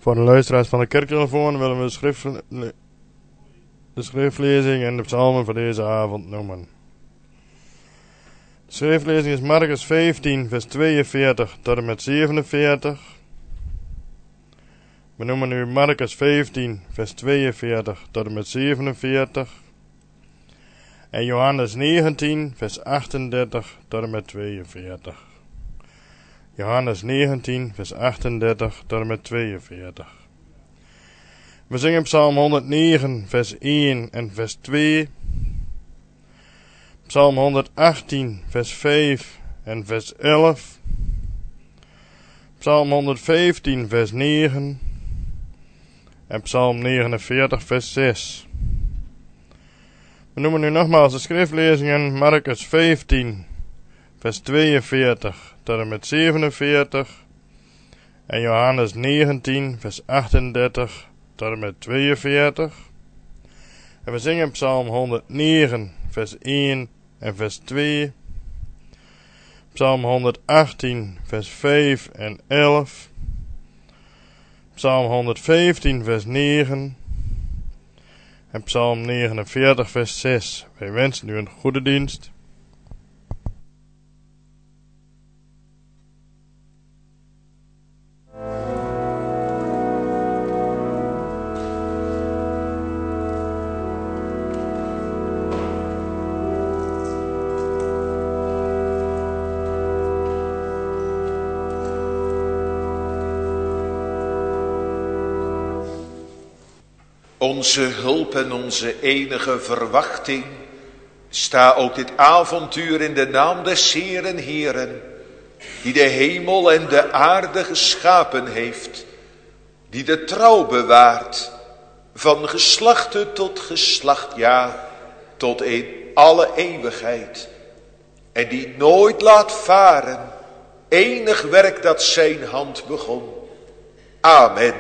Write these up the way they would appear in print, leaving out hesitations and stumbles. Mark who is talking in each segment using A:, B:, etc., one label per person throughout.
A: Voor de luisteraars van de kerktelefoon willen we de schriftlezing en de psalmen voor deze avond noemen. De schriftlezing is Marcus 15, vers 42 tot en met 47. We noemen nu Marcus 15, vers 42 tot en met 47. En Johannes 19, vers 38 tot en met 42. Johannes 19, vers 38 tot en met 42. We zingen Psalm 109, vers 1 en vers 2. Psalm 118, vers 5 en vers 11. Psalm 115, vers 9. En Psalm 49, vers 6. We noemen nu nogmaals de schriftlezingen Marcus 15, vers 42 tot en met 47. En Johannes 19, vers 38 tot en met 42. En we zingen Psalm 109, vers 1 en vers 2. Psalm 118, vers 5 en 11. Psalm 115, vers 9. En Psalm 49, vers 6. Wij wensen u een goede dienst.
B: Onze hulp en onze enige verwachting, sta ook dit avontuur in de naam des Heeren Heeren, die de hemel en de aarde geschapen heeft, die de trouw bewaart, van geslachte tot geslacht, ja, tot in alle eeuwigheid, en die nooit laat varen enig werk dat zijn hand begon. Amen.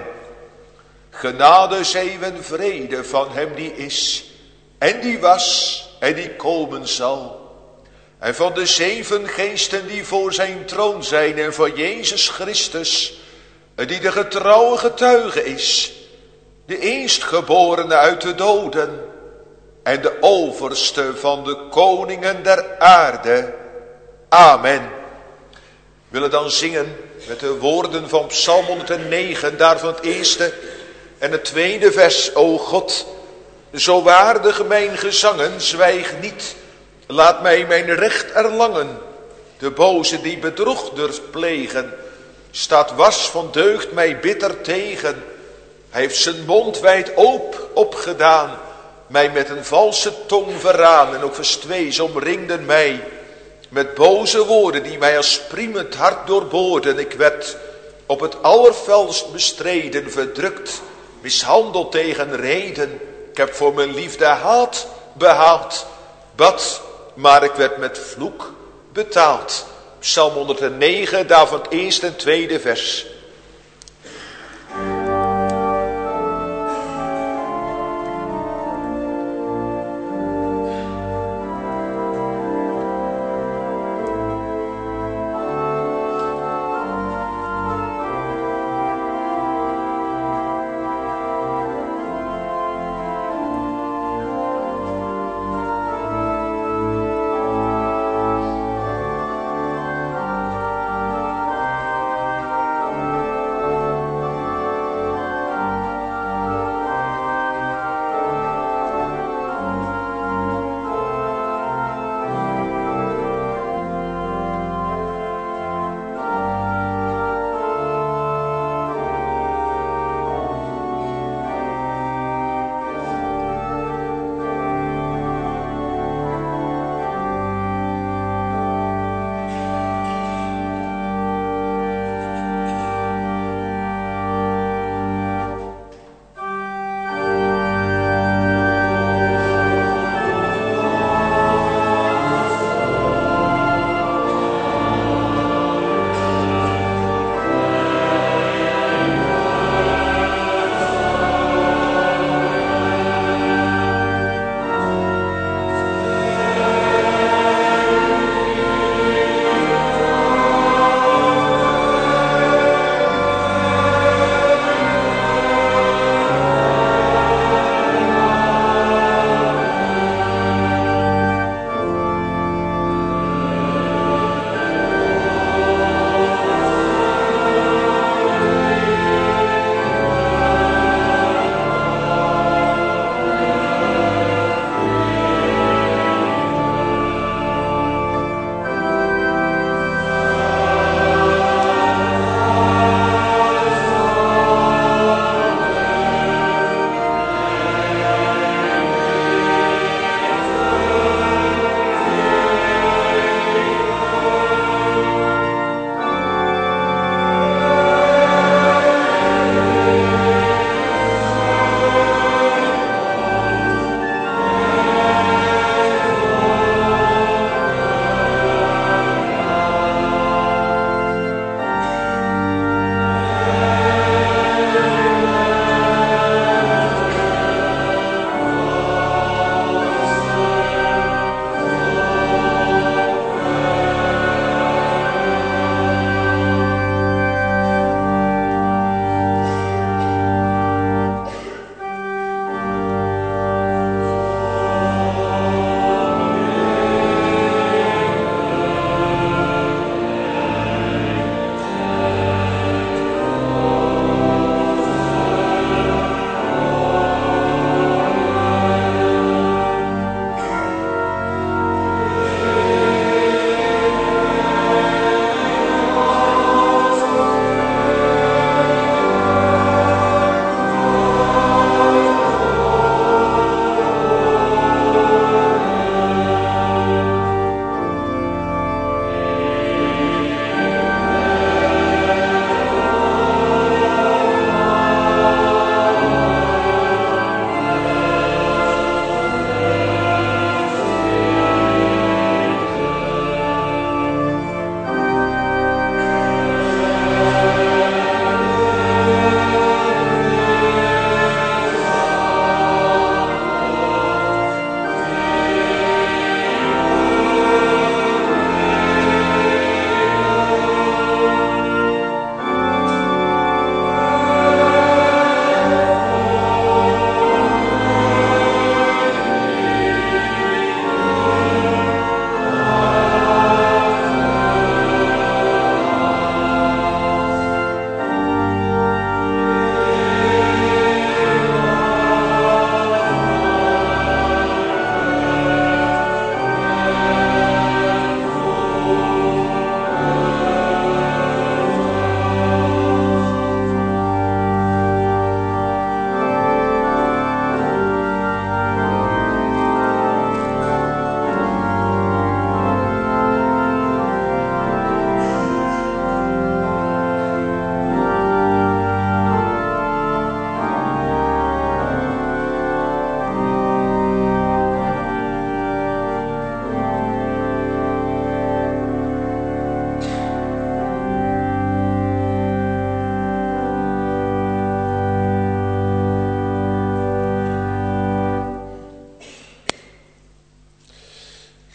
B: Genade, zegen en vrede van hem die is, en die was, en die komen zal. En van de 7 geesten die voor zijn troon zijn, en van Jezus Christus, die de getrouwe getuige is, de eerstgeborene uit de doden, en de overste van de koningen der aarde. Amen. We willen dan zingen met de woorden van Psalm 109, daarvan het eerste en het tweede vers. O God, zo waardig mijn gezangen, zwijg niet, laat mij mijn recht erlangen. De boze die bedrog durft plegen, staat was van deugd mij bitter tegen. Hij heeft zijn mond wijd opgedaan, mij met een valse tong verraan. En ook vers 2, ze omringden mij met boze woorden, die mij als priemend hart doorboorden. Ik werd op het allerfelst bestreden, verdrukt, mishandeld tegen reden. Ik heb voor mijn liefde haat behaald, bad, maar ik werd met vloek betaald. Psalm 109, daarvan het eerste en tweede vers.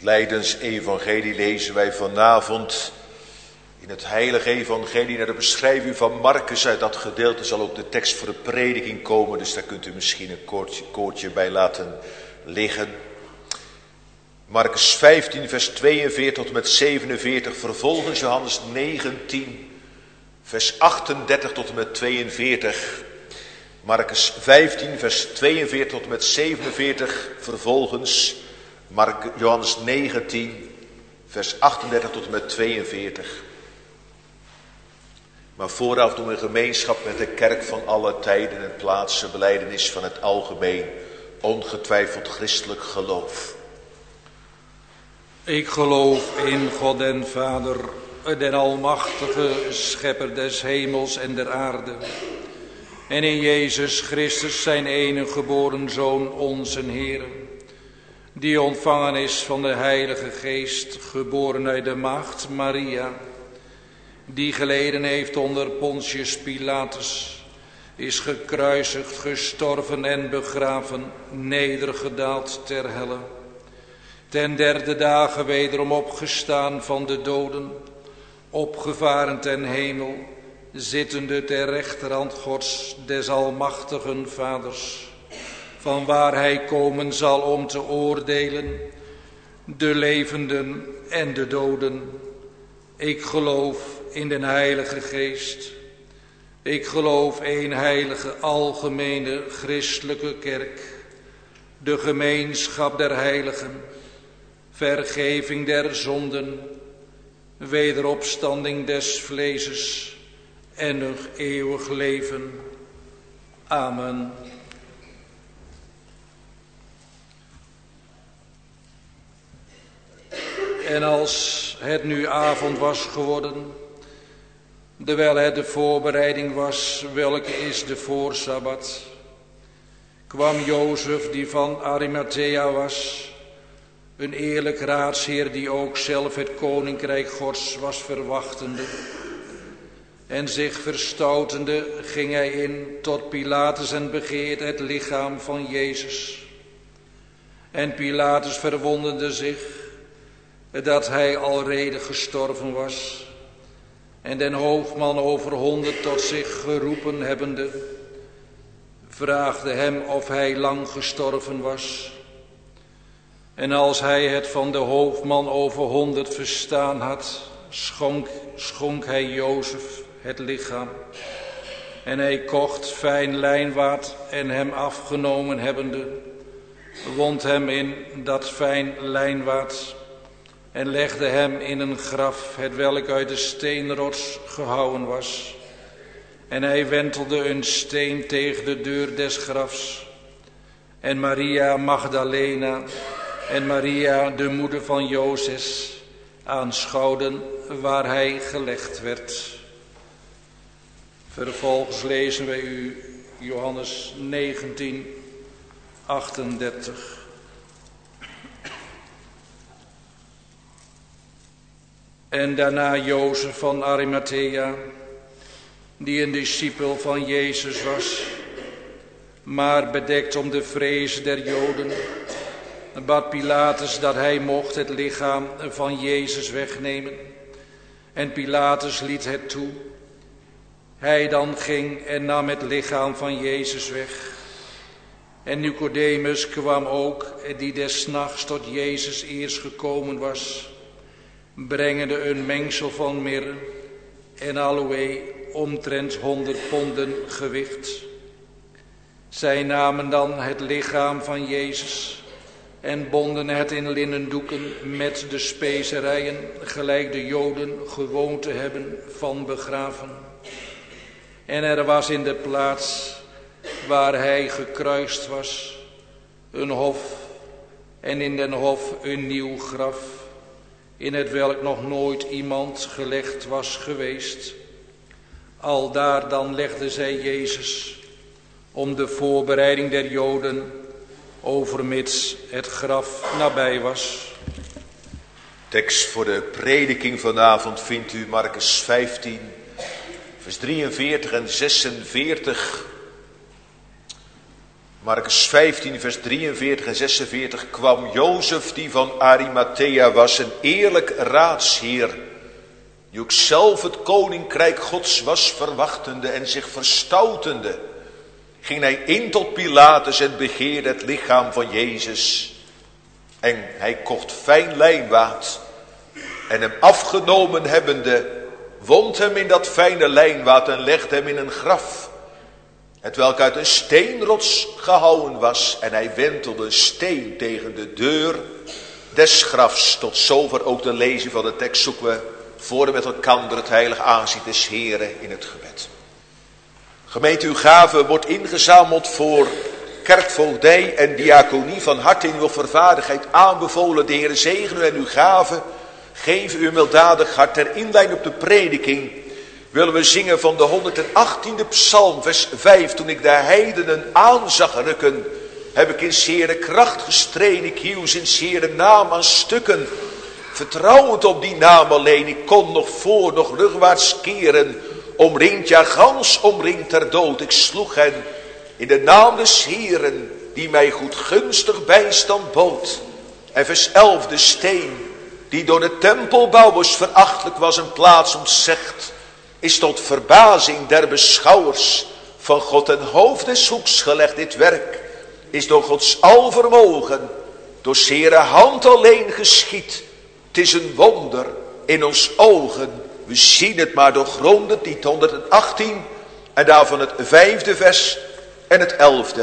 B: Lijdensevangelie lezen wij vanavond in het heilige evangelie naar de beschrijving van Marcus. Uit dat gedeelte zal ook de tekst voor de prediking komen, dus daar kunt u misschien een koortje bij laten liggen. Marcus 15 vers 42 tot en met 47, vervolgens Johannes 19 vers 38 tot en met 42. Marcus 15 vers 42 tot en met 47, vervolgens Johannes 19 vers 38 tot en met 42. Maar vooraf doen we een gemeenschap met de kerk van alle tijden en plaatsen, belijdenis van het algemeen, ongetwijfeld christelijk geloof.
C: Ik geloof in God den Vader, den almachtige schepper des hemels en der aarde. En in Jezus Christus zijn enige geboren Zoon, onze Heer, die ontvangen is van de Heilige Geest, geboren uit de maagd Maria, die geleden heeft onder Pontius Pilatus, is gekruisigd, gestorven en begraven, nedergedaald ter helle. Ten derde dagen wederom opgestaan van de doden, opgevaren ten hemel, zittende ter rechterhand Gods des almachtigen Vaders, van waar hij komen zal om te oordelen, de levenden en de doden. Ik geloof in den Heilige Geest. Ik geloof één heilige, algemene, christelijke kerk, de gemeenschap der heiligen, vergeving der zonden, wederopstanding des vleeses en een eeuwig leven. Amen. En als het nu avond was geworden, terwijl het de voorbereiding was, welke is de voorsabbat, kwam Jozef, die van Arimathea was, een eerlijk raadsheer die ook zelf het koninkrijk Gods was verwachtende. En zich verstoutende ging hij in tot Pilatus en begeerde het lichaam van Jezus. En Pilatus verwonderde zich dat hij alrede gestorven was. En den hoofdman over 100 tot zich geroepen hebbende, vraagde hem of hij lang gestorven was. En als hij het van de hoofdman over 100 verstaan had, schonk hij Jozef het lichaam. En hij kocht fijn lijnwaad en hem afgenomen hebbende, wond hem in dat fijn lijnwaad en legde hem in een graf, hetwelk uit de steenrots gehouwen was. En hij wentelde een steen tegen de deur des grafs. En Maria Magdalena en Maria, de moeder van Jozef, aanschouwden waar hij gelegd werd. Vervolgens lezen wij u Johannes 19, 38. En daarna Jozef van Arimathea, die een discipel van Jezus was, maar bedekt om de vrees der Joden, bad Pilatus dat hij mocht het lichaam van Jezus wegnemen. En Pilatus liet het toe. Hij dan ging en nam het lichaam van Jezus weg. En Nicodemus kwam ook, die des nachts tot Jezus eerst gekomen was, brengende een mengsel van mirre en aloë, omtrent 100 ponden gewicht. Zij namen dan het lichaam van Jezus en bonden het in linnen doeken met de specerijen, gelijk de Joden gewoonte hebben van begraven. En er was in de plaats waar hij gekruist was een hof, en in den hof een nieuw graf, in het welk nog nooit iemand gelegd was geweest. Aldaar dan legden zij Jezus, om de voorbereiding der Joden, overmits het graf nabij was.
B: Tekst voor de prediking vanavond vindt u Marcus 15, vers 43 en 46. Marcus 15 vers 43 en 46 kwam Jozef die van Arimathea was, een eerlijk raadsheer, die ook zelf het koninkrijk Gods was verwachtende en zich verstoutende, ging hij in tot Pilatus en begeerde het lichaam van Jezus. En hij kocht fijn lijnwaad en hem afgenomen hebbende, wond hem in dat fijne lijnwaad en legde hem in een graf, hetwelk uit een steenrots gehouwen was, en hij wentelde een steen tegen de deur des grafs. Tot zover ook de lezing van de tekst. Zoeken we voor en met elkaar het heilig aanzicht des Heren in het gebed. Gemeente, uw gave wordt ingezameld voor kerkvoogdij en diaconie, van harte in uw vervaardigheid aanbevolen. De Heer zegen u en uw gave, geef u milddadig hart. Ter inleiding op de prediking willen we zingen van de 118e psalm, vers 5. Toen ik de heidenen aan zag rukken, heb ik in zere kracht gestreden. Ik hield in zere naam aan stukken. Vertrouwend op die naam alleen, ik kon nog voor, nog rugwaarts keren. Omringd, ja gans omringd ter dood. Ik sloeg hen in de naam des Heeren, die mij goedgunstig bijstand bood. En vers 11, de steen, die door de tempelbouwers verachtelijk was, een plaats ontzegd, is tot verbazing der beschouwers van God ten hoofd des hoeks gelegd. Dit werk is door Gods alvermogen, door zere hand alleen geschied. Het is een wonder in ons ogen. We zien het maar doorgronden, niet. 118 en daarvan het 5e vers en het 11e.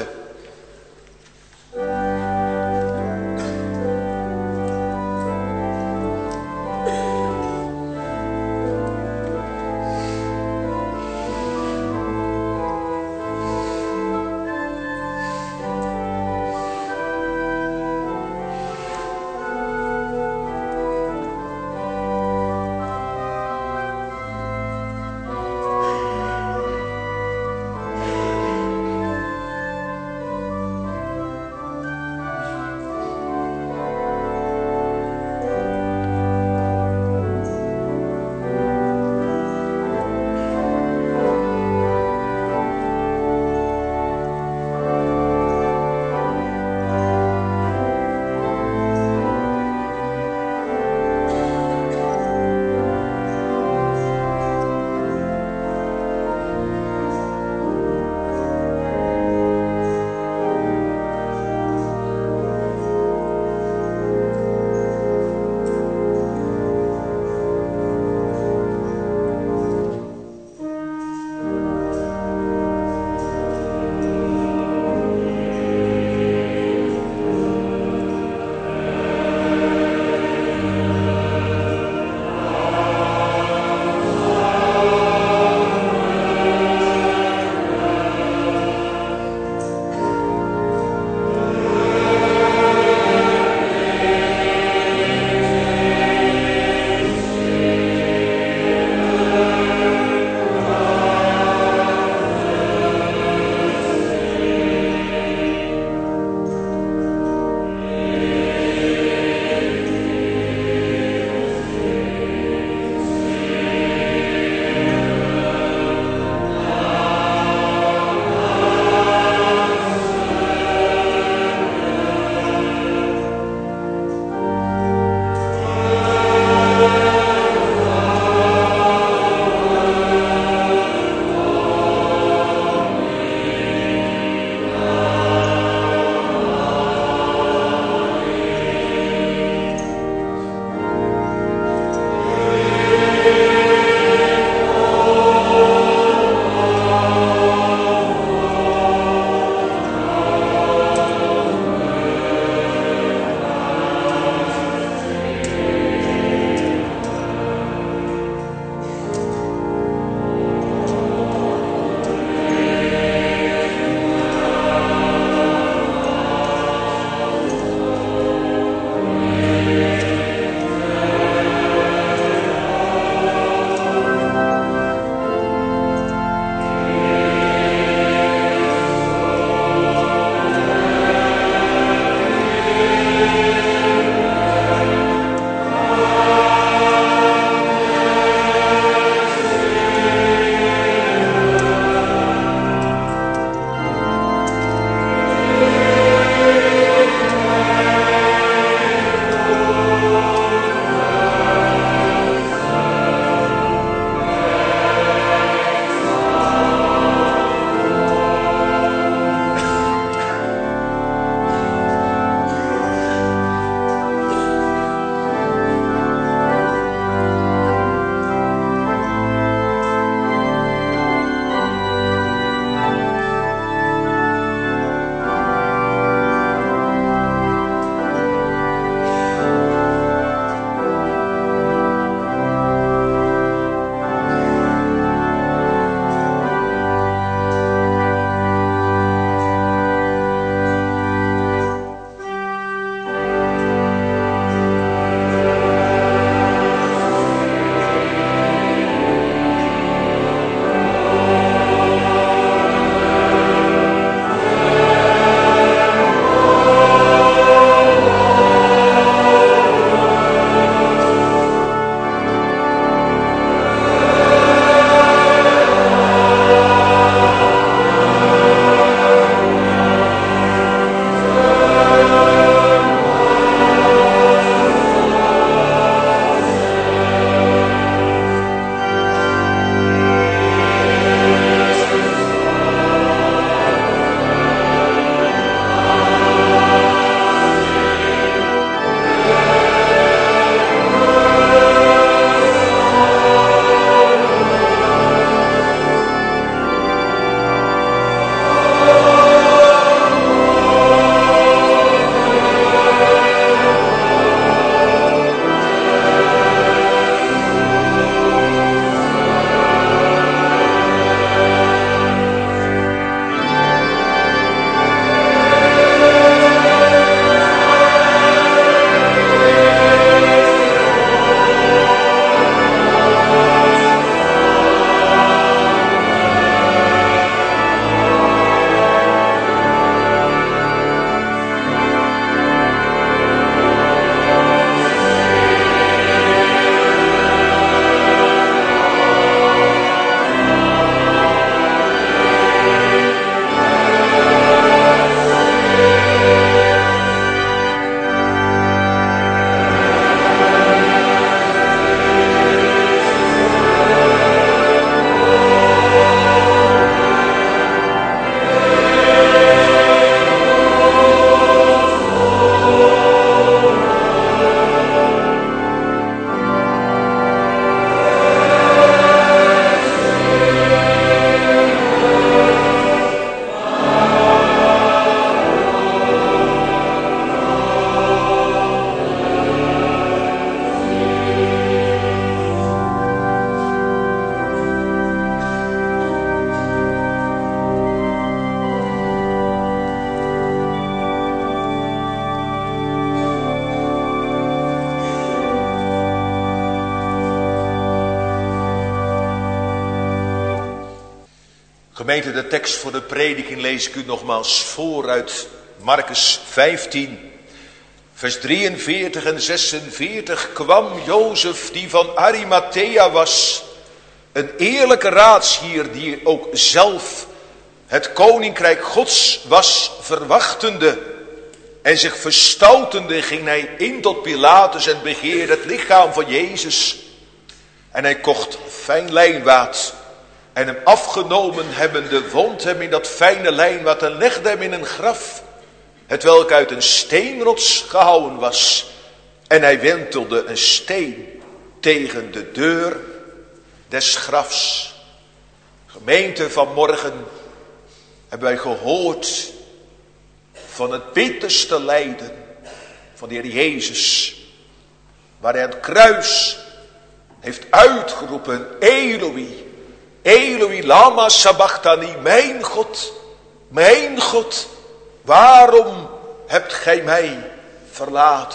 B: Gemeente, de tekst voor de prediking lees ik u nogmaals voor uit Marcus 15, vers 43 en 46. Kwam Jozef, die van Arimathea was, een eerlijke raadsheer die ook zelf het koninkrijk Gods was verwachtende en zich verstoutende, ging hij in tot Pilatus en begeerde het lichaam van Jezus. En hij kocht fijn lijnwaad en hem afgenomen hebbende, wond hem in dat fijne lijnwaad en legde hem in een graf, hetwelk uit een steenrots gehouwen was. En hij wentelde een steen tegen de deur des grafs. Gemeente, vanmorgen hebben wij gehoord van het bitterste lijden van de Heer Jezus, waar hij aan het kruis heeft uitgeroepen: Eloi, Eloi, lama sabachthani, mijn God, waarom hebt gij mij verlaten?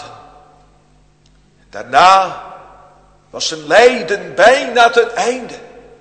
B: Daarna was zijn lijden bijna ten einde.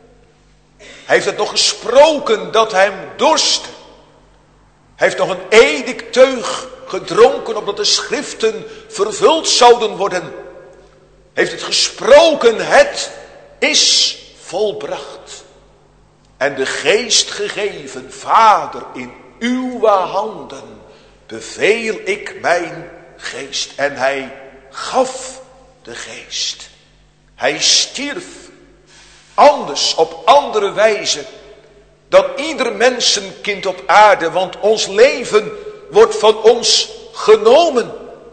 B: Hij heeft het nog gesproken dat hij hem dorstte. Hij heeft nog een edictteug gedronken opdat de schriften vervuld zouden worden. Hij heeft het gesproken, het is volbracht. En de geest gegeven, Vader, in uw handen beveel ik mijn geest. En hij gaf de geest. Hij stierf anders, op andere wijze dan ieder mensenkind op aarde. Want ons leven wordt van ons genomen.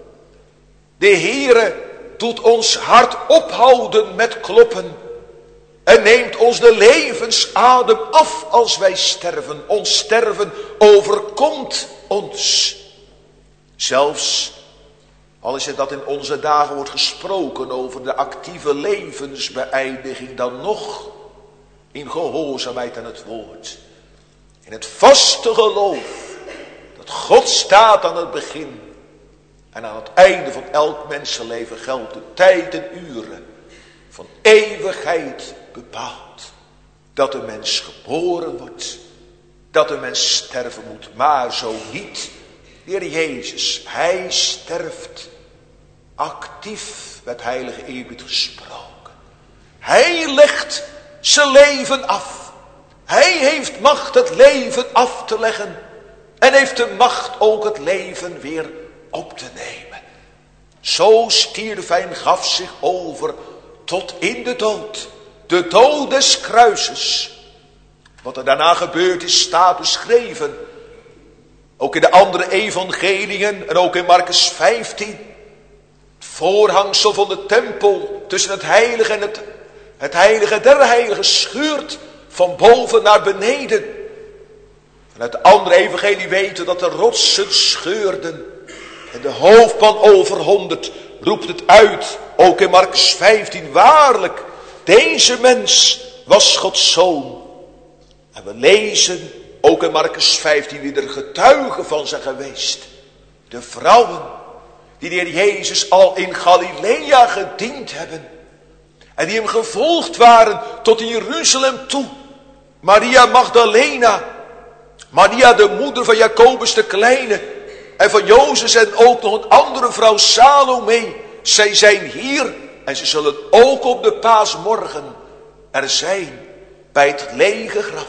B: De Heere doet ons hart ophouden met kloppen. En neemt ons de levensadem af als wij sterven. Ons sterven overkomt ons. Zelfs al is het dat in onze dagen wordt gesproken over de actieve levensbeëindiging, dan nog in gehoorzaamheid aan het woord. In het vaste geloof dat God staat aan het begin en aan het einde van elk mensenleven geldt de tijd en uren van eeuwigheid bepaald. Dat de mens geboren wordt, dat de mens sterven moet, maar zo niet. De Heer Jezus, hij sterft actief, met heilige eerbied gesproken. Hij legt zijn leven af. Hij heeft macht het leven af te leggen. En heeft de macht ook het leven weer op te nemen. Zo stierf hij en gaf zich over tot in de dood. De dood des kruises. Wat er daarna gebeurd is, staat beschreven. Ook in de andere evangeliën en ook in Marcus 15. Het voorhangsel van de tempel tussen het heilige en het heilige der heiligen scheurt van boven naar beneden. Vanuit de andere evangelie weten dat de rotsen scheurden. En de hoofdman over 100 roept het uit, ook in Marcus 15. Waarlijk, deze mens was Gods zoon. En we lezen ook in Marcus 15 wie er getuigen van zijn geweest. De vrouwen die de Heer Jezus al in Galilea gediend hebben. En die hem gevolgd waren tot in Jeruzalem toe. Maria Magdalena. Maria de moeder van Jacobus de Kleine. En van Jozef en ook nog een andere vrouw, Salome. Zij zijn hier en ze zullen ook op de paasmorgen er zijn bij het lege graf.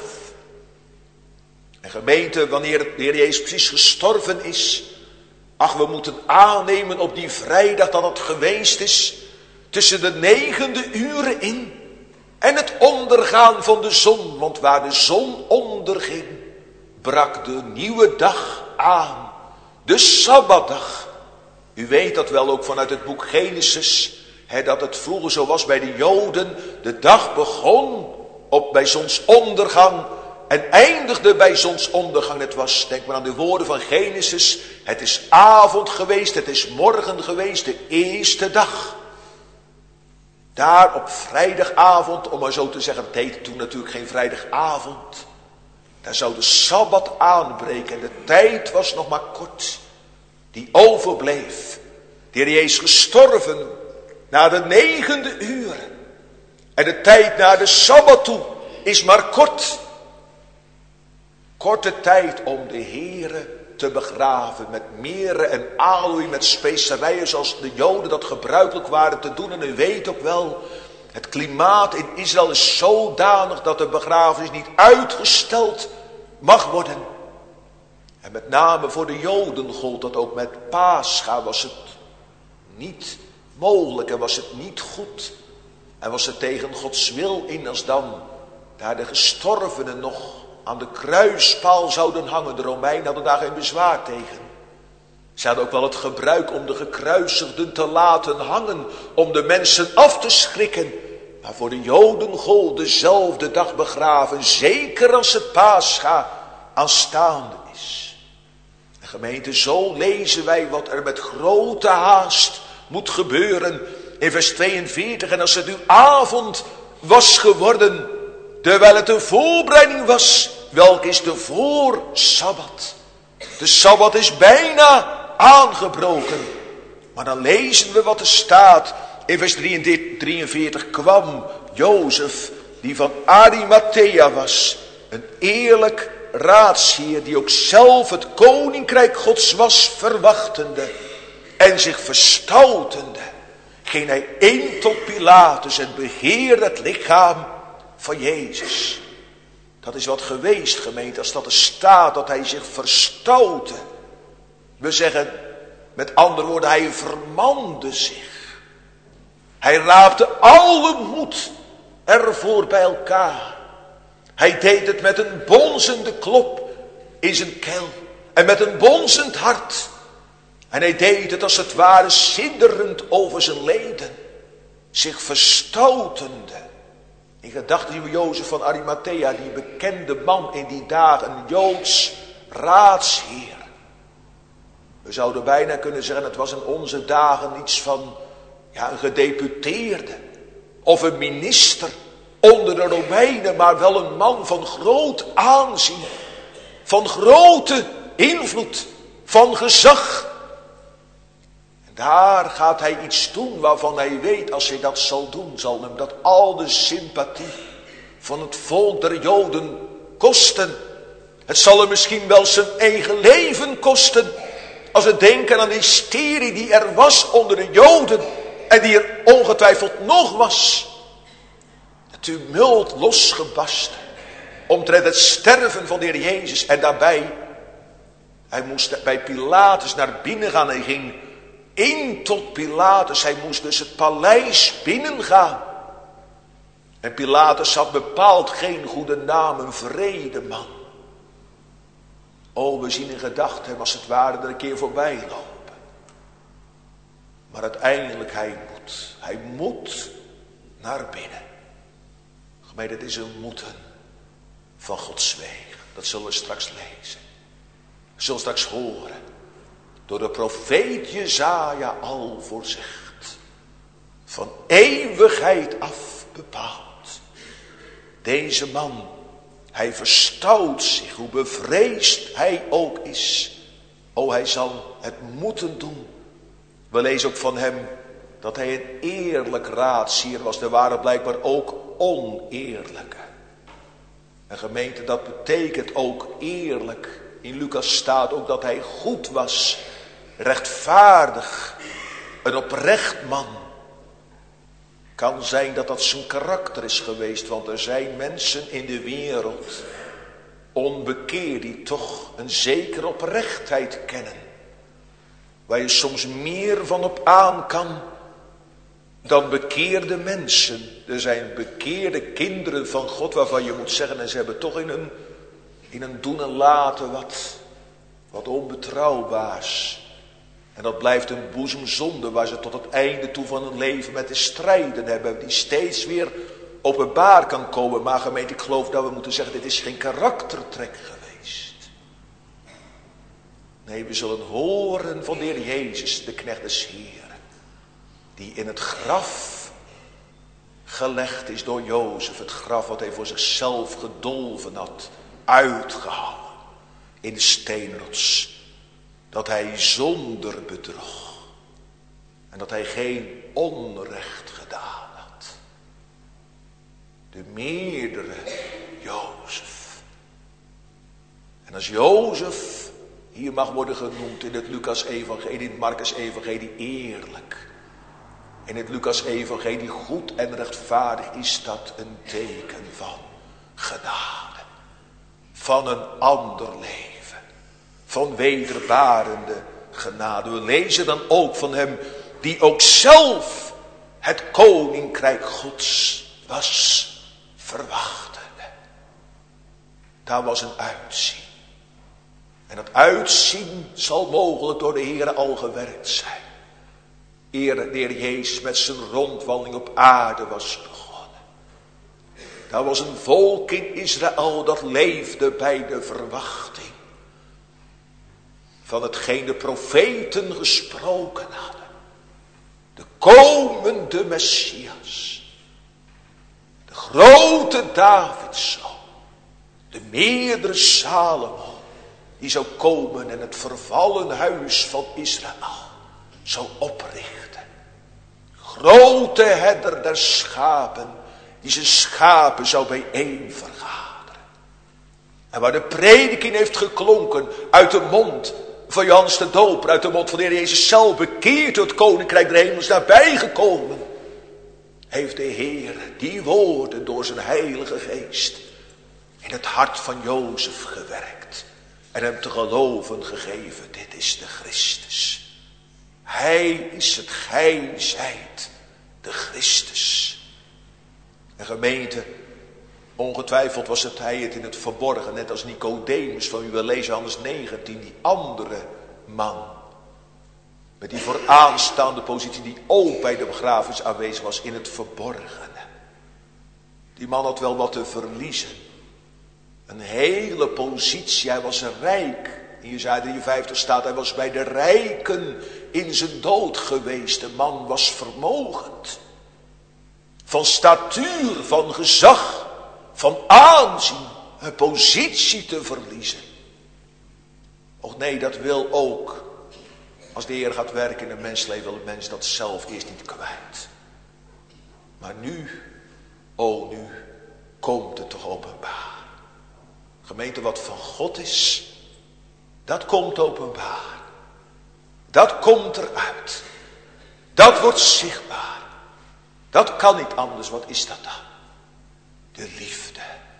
B: En gemeente, wanneer de Heer Jezus precies gestorven is. Ach, we moeten aannemen op die vrijdag dat het geweest is. Tussen de 9e uren in en het ondergaan van de zon. Want waar de zon onderging, brak de nieuwe dag aan. De Sabbatdag. U weet dat wel ook vanuit het boek Genesis. Dat het vroeger zo was bij de Joden. De dag begon bij zonsondergang en eindigde bij zonsondergang. Het was, denk maar aan de woorden van Genesis. Het is avond geweest, het is morgen geweest, de eerste dag. Daar op vrijdagavond, om maar zo te zeggen, het heette toen natuurlijk geen vrijdagavond. Daar zou de Sabbat aanbreken en de tijd was nog maar kort. Die overbleef. De Heer Jezus gestorven na de 9e uur. En de tijd naar de Sabbat toe is maar kort. korte tijd om de Heere te begraven met mirre en aloë, met specerijen zoals de Joden dat gebruikelijk waren te doen. En u weet ook wel, het klimaat in Israël is zodanig dat de begrafenis niet uitgesteld mag worden. En met name voor de Joden gold dat ook met Pascha was het niet mogelijk en was het niet goed. En was het tegen Gods wil in als dan daar de gestorvenen nog aan de kruispaal zouden hangen. De Romeinen hadden daar geen bezwaar tegen. Ze hadden ook wel het gebruik om de gekruisigden te laten hangen, om de mensen af te schrikken. Maar voor de Joden gold dezelfde dag begraven, zeker als het Pascha aanstaande is. En gemeente, zo lezen wij wat er met grote haast moet gebeuren in vers 42. En als het nu avond was geworden, terwijl het een voorbereiding was, welk is de voorsabbat. De sabbat is bijna aangebroken. Maar dan lezen we wat er staat in vers 43. Kwam Jozef, die van Arimathea was, een eerlijk raadsheer, die ook zelf het koninkrijk Gods was, verwachtende en zich verstoutende, ging hij in tot Pilatus en beheerde het lichaam van Jezus. Dat is wat geweest, gemeente, als dat er staat dat hij zich verstoutte. We zeggen, met andere woorden, hij vermande zich. Hij raapte alle moed ervoor bij elkaar. Hij deed het met een bonzende klop in zijn keel en met een bonzend hart. En hij deed het als het ware sidderend over zijn leden, zich verstoutende. In gedachten zien we Jozef van Arimathea, die bekende man in die dagen, een Joods raadsheer. We zouden bijna kunnen zeggen, het was in onze dagen iets van een gedeputeerde of een minister onder de Romeinen, maar wel een man van groot aanzien, van grote invloed, van gezag. En daar gaat hij iets doen waarvan hij weet, als hij dat zal doen, zal hem dat al de sympathie van het volk der Joden kosten. Het zal hem misschien wel zijn eigen leven kosten, als we denken aan de hysterie die er was onder de Joden en die er ongetwijfeld nog was. Het tumult losgebarsten omtrent het sterven van de Heer Jezus. En daarbij, hij moest bij Pilatus naar binnen gaan. Hij ging in tot Pilatus. Hij moest dus het paleis binnengaan. En Pilatus had bepaald geen goede naam, een vredeman. Oh, we zien in gedachten hem als het ware er een keer voorbij lopen. Maar uiteindelijk, hij moet naar binnen. Maar dit is een moeten van Gods wegen. Dat zullen we straks lezen. We zullen straks horen. Door de profeet Jesaja al voorzegd. Van eeuwigheid af bepaald. Deze man, hij verstout zich, hoe bevreesd hij ook is. O, hij zal het moeten doen. We lezen ook van hem dat hij een eerlijk raadsheer was. Er waren blijkbaar ook oneerlijke. En gemeente, dat betekent ook eerlijk. In Lucas staat ook dat hij goed was, rechtvaardig, een oprecht man. Kan zijn dat dat zijn karakter is geweest, want er zijn mensen in de wereld, onbekeerd, die toch een zekere oprechtheid kennen. Waar je soms meer van op aan kan dan bekeerde mensen. Er zijn bekeerde kinderen van God waarvan je moet zeggen, en ze hebben toch in een doen en laten wat onbetrouwbaars. En dat blijft een boezemzonde waar ze tot het einde toe van hun leven met te strijden hebben. Die steeds weer openbaar kan komen. Maar gemeente, ik geloof dat we moeten zeggen, dit is geen karaktertrek geweest. Nee, we zullen horen van de Heer Jezus, de knecht des Heeren. Die in het graf gelegd is door Jozef. Het graf wat hij voor zichzelf gedolven had, uitgehouden in de steenrots. Dat hij zonder bedrog en dat hij geen onrecht gedaan had. De meerdere Jozef. als Jozef hier mag worden genoemd in het Lucas-evangelie, in het Marcus-evangelie eerlijk, in het Lucas-evangelie goed en rechtvaardig, is dat een teken van genade. Van een ander leven. Van wederbarende genade. We lezen dan ook van hem die ook zelf het koninkrijk Gods was verwachtende. Daar was een uitzien. En dat uitzien zal mogelijk door de Heer al gewerkt zijn. Eer de Heer Jezus met zijn rondwandeling op aarde was begonnen. Daar was een volk in Israël dat leefde bij de verwachting van hetgeen de profeten gesproken hadden. De komende Messias. De grote Davidszoon. De meerdere Salomo. Die zou komen en het vervallen huis van Israël zou oprichten. Grote herder der schapen. Die zijn schapen zou bijeen vergaderen. En waar de prediking heeft geklonken uit de mond van Johannes de Doper, uit de mond van de Heer Jezus zelf, bekeerd tot het koninkrijk der hemels nabij gekomen, heeft de Heer die woorden door zijn heilige geest in het hart van Jozef gewerkt en hem te geloven gegeven. Dit is de Christus. Hij is het, gij zijt de Christus. En gemeente, ongetwijfeld was het hij het in het verborgen, net als Nicodemus, van wie we lezen Johannes 19, die andere man. Met die vooraanstaande positie die ook bij de begrafenis aanwezig was in het verborgene. Die man had wel wat te verliezen. Een hele positie, hij was rijk. In Jesaja 53 staat, hij was bij de rijken in zijn dood geweest. De man was vermogend. Van statuur, van gezag, van aanzien, een positie te verliezen. Och nee, dat wil ook, als de Heer gaat werken in een mensleven, wil het mens dat zelf eerst niet kwijt. Maar nu, nu komt het toch openbaar. Gemeente, wat van God is, dat komt openbaar. Dat komt eruit. Dat wordt zichtbaar. Dat kan niet anders. Wat is dat dan? De liefde.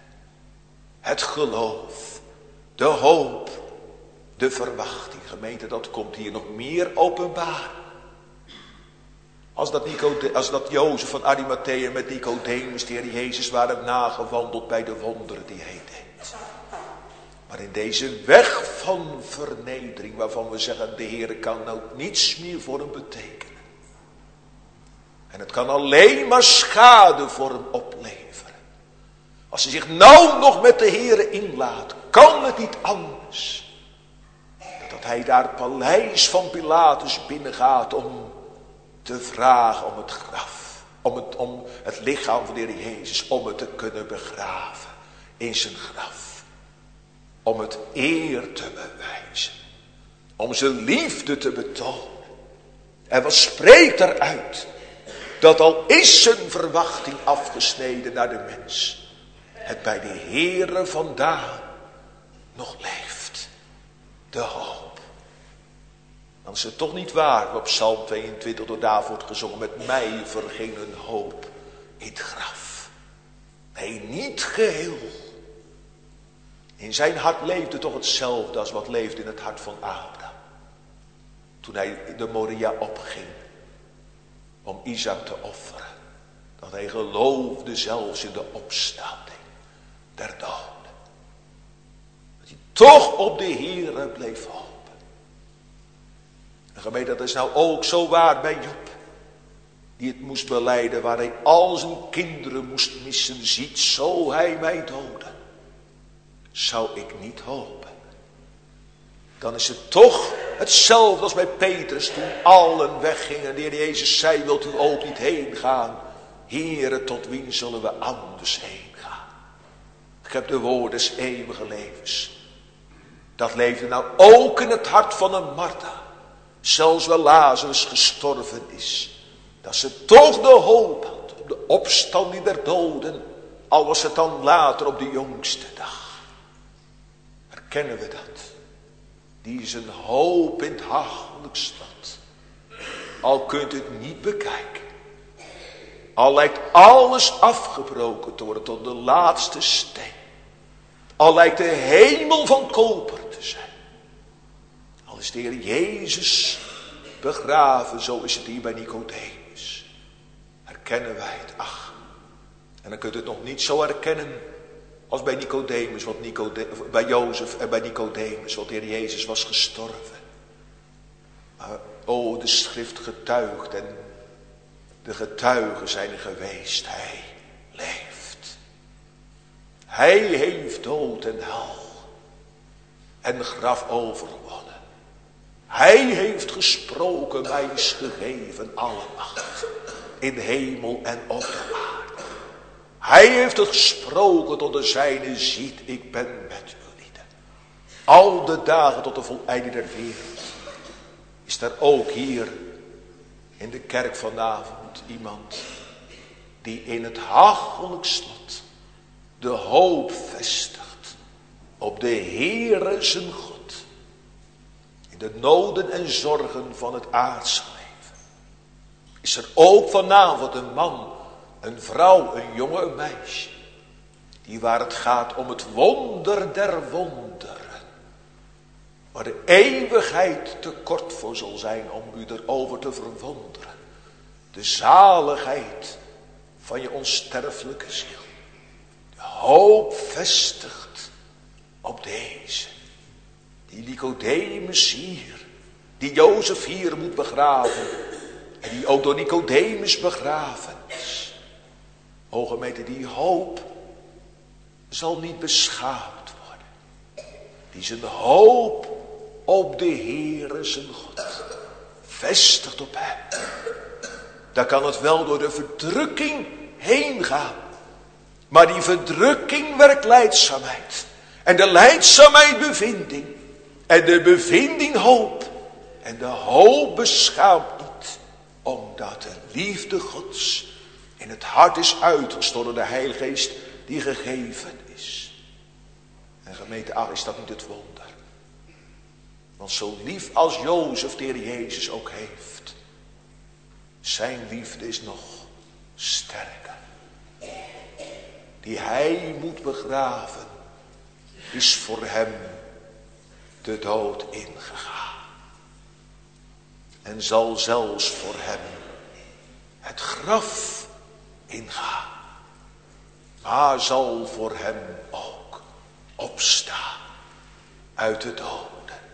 B: Het geloof. De hoop. De verwachting. Gemeente, dat komt hier nog meer openbaar. Als dat Jozef van Arimathea met Nicodemus de Heer Jezus waren nagewandeld bij de wonderen die hij deed. Maar in deze weg van vernedering, waarvan we zeggen, de Heer kan nou niets meer voor hem betekenen. En het kan alleen maar schade voor hem opleveren. Als hij zich nou nog met de Heer inlaat, kan het niet anders. Dat hij daar het paleis van Pilatus binnengaat om te vragen om het graf. Om het lichaam van de Heer Jezus, om het te kunnen begraven in zijn graf. Om het eer te bewijzen. Om zijn liefde te betonen. En wat spreekt eruit? Dat al is zijn verwachting afgesneden naar de mens. Het bij de Heere vandaan nog leeft. De hoop. Dan is het toch niet waar op Psalm 22 door David wordt gezongen. Met mij verging een hoop in het graf. Nee, niet geheel. In zijn hart leefde toch hetzelfde als wat leefde in het hart van Abraham. Toen hij de Moria opging om Isaac te offeren. Dat hij geloofde zelfs in de opstanding der doden. Dat hij toch op de Heere bleef hopen. En gemeente, dat is nou ook zo waar bij Job. Die het moest belijden waar hij al zijn kinderen moest missen. Ziet zo hij mij doden. Zou ik niet hopen. Dan is het toch hetzelfde als bij Petrus toen allen weggingen. De Heer Jezus zei, wilt u ook niet heen gaan? Heere, tot wien zullen we anders heen gaan? Ik heb de woorden des eeuwige levens. Dat leefde nou ook in het hart van een Martha. Zelfs wel Lazarus gestorven is. Dat ze toch de hoop had op de opstanding der doden. Al was het dan later op de jongste dag. herkennen we dat. Die is een hoop in het hachelijk stad. Al kunt u het niet bekijken. Al lijkt alles afgebroken te worden tot de laatste steen. Al lijkt de hemel van koper te zijn. Al is de Heer Jezus begraven, zo is het hier bij Nicodemus. Herkennen wij het? Ach, en dan kunt u het nog niet zo herkennen als bij Nicodemus, bij Jozef en bij Nicodemus, want de Heer Jezus was gestorven. Maar de schrift getuigt en de getuigen zijn er geweest. Hij leeft. Hij heeft dood en hel en graf overwonnen. Hij heeft gesproken, mij is gegeven alle macht in hemel en op de aarde. Hij heeft het gesproken tot de zijne, ziet, ik ben met jullie. Al de dagen tot de voleinding der wereld. Is er ook hier in de kerk vanavond iemand die in het hachelijk slot de hoop vestigt op de Heere zijn God. In de noden en zorgen van het aardse leven. Is er ook vanavond een man, een vrouw, een jongen, een meisje. Die waar het gaat om het wonder der wonderen. Waar de eeuwigheid te kort voor zal zijn om u erover te verwonderen. De zaligheid van je onsterfelijke ziel. De hoop vestigt op deze. Die Nicodemus hier. Die Jozef hier moet begraven. En die ook door Nicodemus begraven is. O gemeente, die hoop zal niet beschaamd worden. Die zijn hoop op de Heere zijn God vestigt op hem. Daar kan het wel door de verdrukking heen gaan. Maar die verdrukking werkt lijdzaamheid. En de lijdzaamheid bevinding. En de bevinding hoop. En de hoop beschaamt niet. Omdat de liefde Gods in het hart is uitgestort door de Heilige Geest die gegeven is. En gemeente, ach, is dat niet het wonder? Want zo lief als Jozef de Heer Jezus ook heeft. Zijn liefde is nog sterker. Die hij moet begraven is voor hem de dood ingegaan. En zal zelfs voor hem het graf ingaan. Maar zal voor hem ook opstaan uit de doden.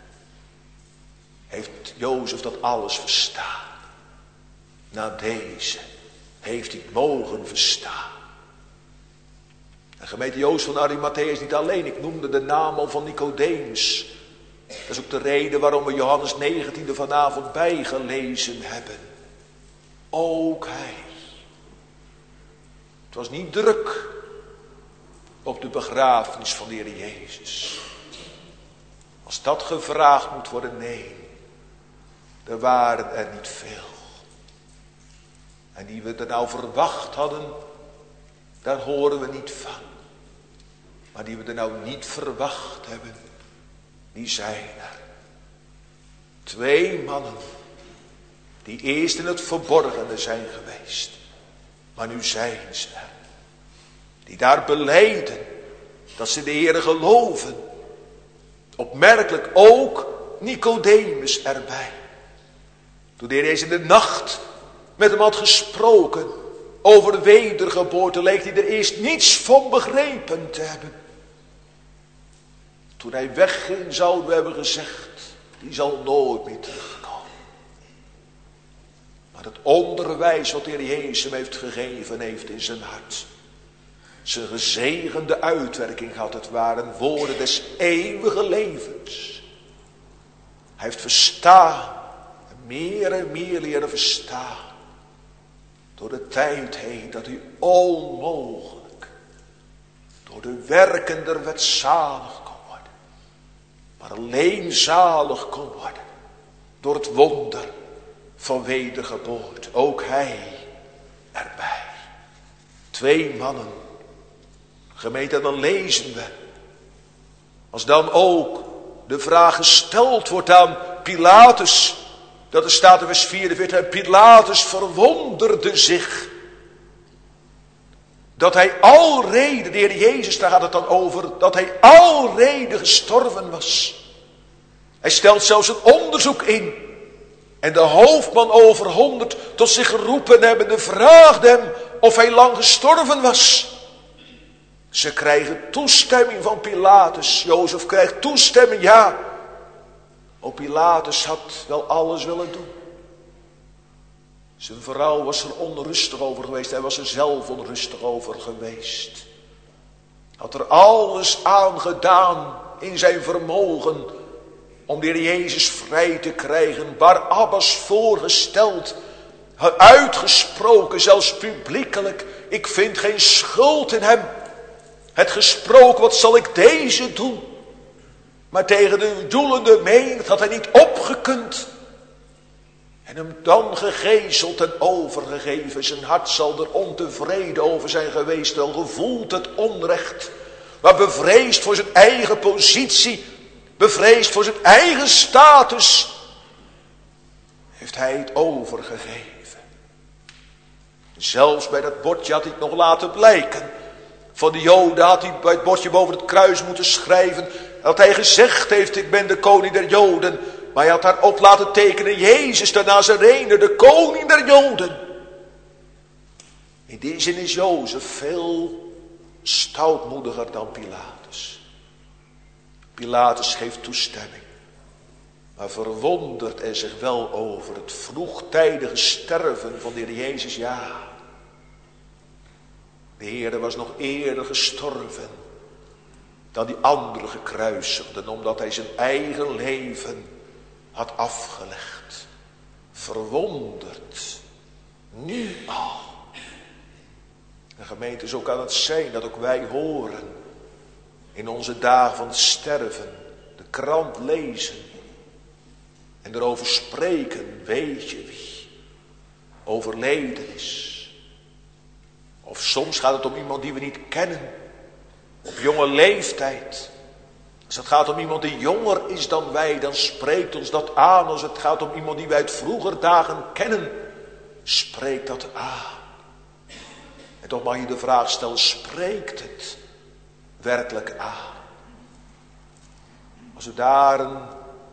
B: Heeft Jozef dat alles verstaan? Na deze heeft hij het mogen verstaan. En gemeente Jozef van Arimathea is niet alleen. Ik noemde de naam al van Nicodemus. Dat is ook de reden waarom we Johannes 19 er vanavond bijgelezen hebben. Ook hij. Het was niet druk op de begrafenis van de Heer Jezus. Als dat gevraagd moet worden, nee. Er waren er niet veel. En die we er nou verwacht hadden, daar horen we niet van. Maar die we er nou niet verwacht hebben, die zijn er. 2 mannen, die eerst in het verborgene zijn geweest. Maar nu zijn ze er. Die daar belijden, dat ze de Heere geloven. Opmerkelijk ook Nicodemus erbij. Toen de Heer Jezus in de nacht met hem had gesproken over de wedergeboorte, leek hij er eerst niets van begrepen te hebben. Toen hij wegging, zouden we hebben gezegd, die zal nooit meer terugkomen. Maar het onderwijs wat de Heer Jezus hem heeft gegeven, heeft in zijn hart zijn gezegende uitwerking gehad. Het waren woorden des eeuwige levens. Hij heeft verstaan, meer en meer leren verstaan. Door de tijd heen dat hij onmogelijk door de werken der wet zalig kon worden. Maar alleen zalig kon worden door het wonder van wedergeboorte. Ook hij erbij. 2 mannen. Gemeente, dan lezen we Als dan ook de vraag gesteld wordt aan Pilatus, dat er staat in vers 44, en Pilatus verwonderde zich dat hij alreden, de Heer Jezus, daar gaat het dan over, dat hij alreden gestorven was. Hij stelt zelfs een onderzoek in. En de hoofdman over 100 tot zich geroepen hebbende vraagt hem of hij lang gestorven was. Ze krijgen toestemming van Pilatus. Jozef krijgt toestemming, ja. O, Pilatus had wel alles willen doen. Zijn vrouw was er onrustig over geweest. Hij was er zelf onrustig over geweest. Had er alles aan gedaan in zijn vermogen om de Heer Jezus vrij te krijgen. Barabbas voorgesteld. Uitgesproken, zelfs publiekelijk. Ik vind geen schuld in hem. Het gesproken, wat zal ik deze doen? Maar tegen de doelende menigte had hij niet opgekund. En hem dan gegezeld en overgegeven. Zijn hart zal er ontevreden over zijn geweest. Wel gevoeld het onrecht. Maar bevreesd voor zijn eigen positie. Bevreesd voor zijn eigen status. Heeft hij het overgegeven. Zelfs bij dat bordje had hij het nog laten blijken. Van de Joden had hij bij het bordje boven het kruis moeten schrijven. Dat hij gezegd heeft, ik ben de koning der Joden. Maar hij had daar ook laten tekenen, Jezus de Nazarener, de koning der Joden. In die zin is Jozef veel stoutmoediger dan Pilatus. Pilatus geeft toestemming. Maar verwondert er zich wel over het vroegtijdige sterven van de Heer Jezus, ja. De Heer was nog eerder gestorven dan die andere gekruisigden, omdat hij zijn eigen leven had afgelegd. Verwonderd. Nu al. En gemeente, zo kan het zijn dat ook wij horen in onze dagen van het sterven, de krant lezen en erover spreken, weet je wie overleden is. Of soms gaat het om iemand die we niet kennen, op jonge leeftijd. Als het gaat om iemand die jonger is dan wij, dan spreekt ons dat aan. Als het gaat om iemand die wij uit vroeger dagen kennen, spreekt dat aan. En toch mag je de vraag stellen, spreekt het werkelijk aan? Als we daar een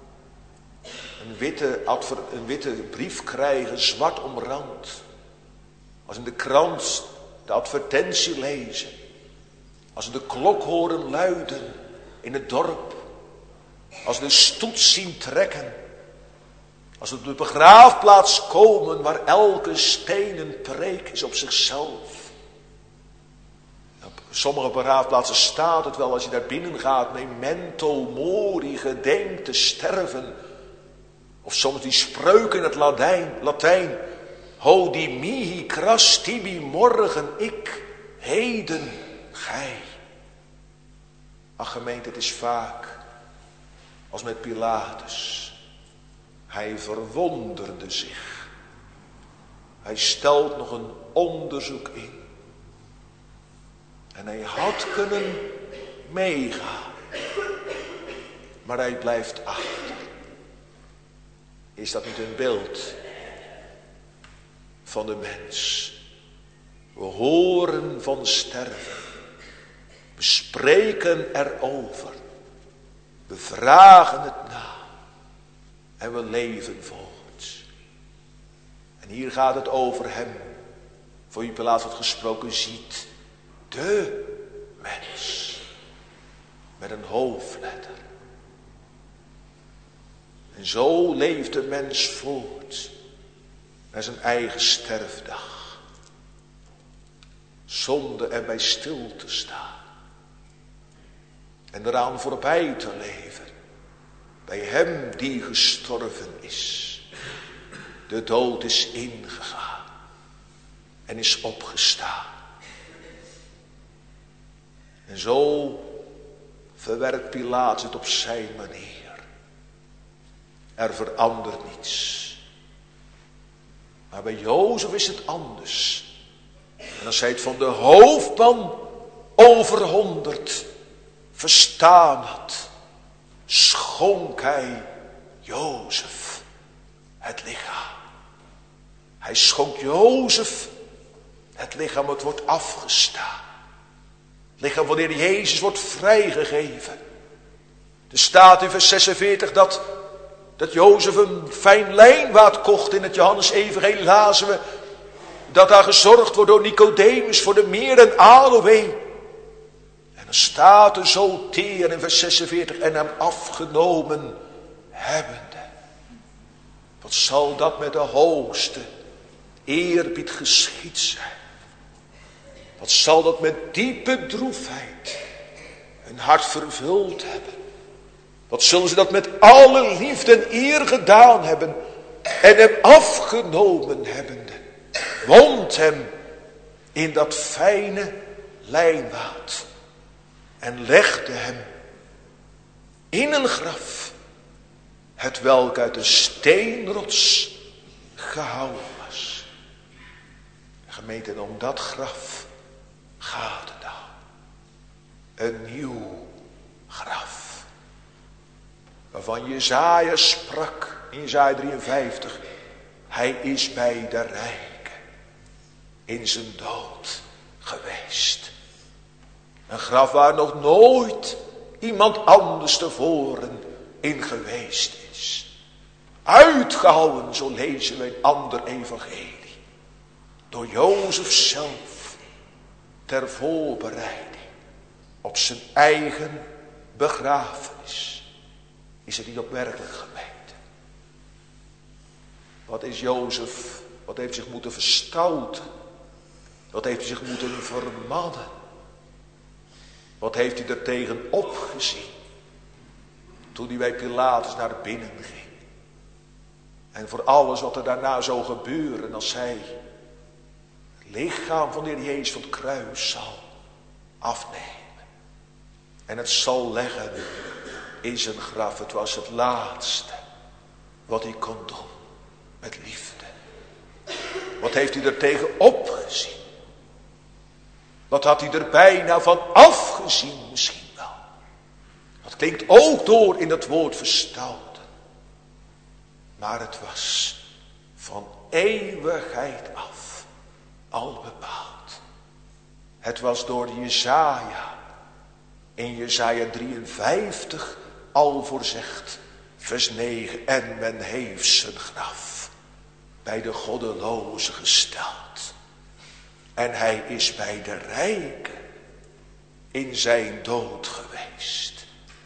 B: witte brief krijgen, zwart omrand. Als in de krant de advertentie lezen. Als we de klok horen luiden in het dorp. Als we de stoet zien trekken. Als we op de begraafplaats komen waar elke steen een preek is op zichzelf. Op sommige begraafplaatsen staat het wel als je daar binnen gaat. Memento mori, gedenk te sterven. Of soms die spreuk in het Latijn. Hodi mihi cras tibi, morgen ik, heden gij. Ach gemeente, het is vaak als met Pilatus. Hij verwonderde zich. Hij stelt nog een onderzoek in. En hij had kunnen meegaan. Maar hij blijft achter. Is dat niet een beeld van de mens? We horen van sterven. We spreken erover. We vragen het na. En we leven voort. En hier gaat het over hem. Voor wie Pilatus had gesproken, ziet. De mens. Met een hoofdletter. En zo leeft de mens voort. Naar zijn eigen sterfdag. Zonder erbij stil te staan. En eraan voorbij te leven. Bij hem die gestorven is. De dood is ingegaan. En is opgestaan. En zo verwerkt Pilatus het op zijn manier. Er verandert niets. Maar bij Jozef is het anders. En als hij het van de hoofdman over 100 verstaan had. schonk hij Jozef het lichaam. Hij schonk Jozef het lichaam, het wordt afgestaan. Het lichaam van de Heer Jezus wordt vrijgegeven. Er staat in vers 46 dat Jozef een fijn lijnwaad kocht. In het Johannes-evangelie lazen we dat daar gezorgd wordt door Nicodemus voor de meer en aloë. En dan staat er zo teer in vers 46, en hem afgenomen hebbende. Wat zal dat met de hoogste eerbied geschied zijn? Wat zal dat met diepe droefheid hun hart vervuld hebben? Wat zullen ze dat met alle liefde en eer gedaan hebben en hem afgenomen hebbende, wond hem in dat fijne lijnwaad en legde hem in een graf, het welk uit de steenrots gehouwen was. Gemeente, en om dat graf gaat het nou. Een nieuw graf. Waarvan Jesaja sprak in Jesaja 53. Hij is bij de rijken in zijn dood geweest. Een graf waar nog nooit iemand anders tevoren in geweest is. Uitgehouwen, zo lezen we een ander evangelie. Door Jozef zelf ter voorbereiding op zijn eigen begrafenis. Is het niet opmerkelijk, gemeente? Wat is Jozef? Wat heeft zich moeten verstouten? Wat heeft hij zich moeten vermannen? Wat heeft hij er tegen opgezien? Toen hij bij Pilatus naar binnen ging. En voor alles wat er daarna zou gebeuren als hij het lichaam van de Heer Jezus van het kruis zal afnemen. En het zal leggen in zijn graf. Het was het laatste wat hij kon doen met liefde. Wat heeft hij er tegen opgezien? Wat had hij er bijna van afgezien misschien wel? Dat klinkt ook door in het woord verstouten. Maar het was van eeuwigheid af al bepaald. Het was door Jesaja in Jesaja 53 al voorzegd. Vers 9. En men heeft zijn graf bij de goddeloze gesteld. En hij is bij de rijken in zijn dood geweest.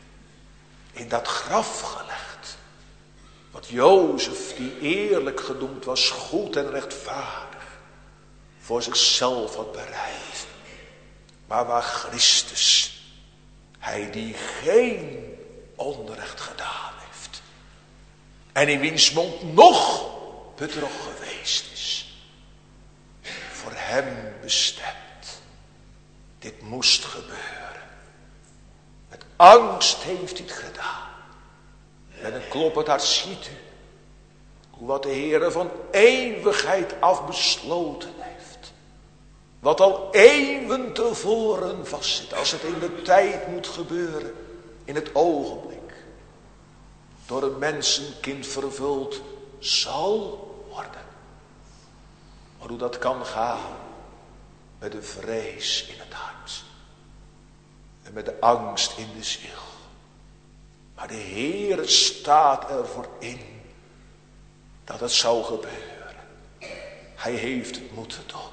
B: In dat graf gelegd. Wat Jozef, die eerlijk genoemd was, goed en rechtvaardig, voor zichzelf had bereid. Maar waar Christus, hij die geen onrecht gedaan heeft. En in wiens mond nog bedrog geweest is. Voor hem bestemd. Dit moest gebeuren. Met angst heeft hij het gedaan. Met een kloppend hart ziet u hoe wat de Heere van eeuwigheid af besloten heeft. Wat al eeuwen tevoren vastzit. Als het in de tijd moet gebeuren. In het ogenblik. Door een mensenkind vervuld zal worden. Maar hoe dat kan gaan. Met de vrees in het hart. En met de angst in de ziel. Maar de Heere staat ervoor in. Dat het zou gebeuren. Hij heeft het moeten doen.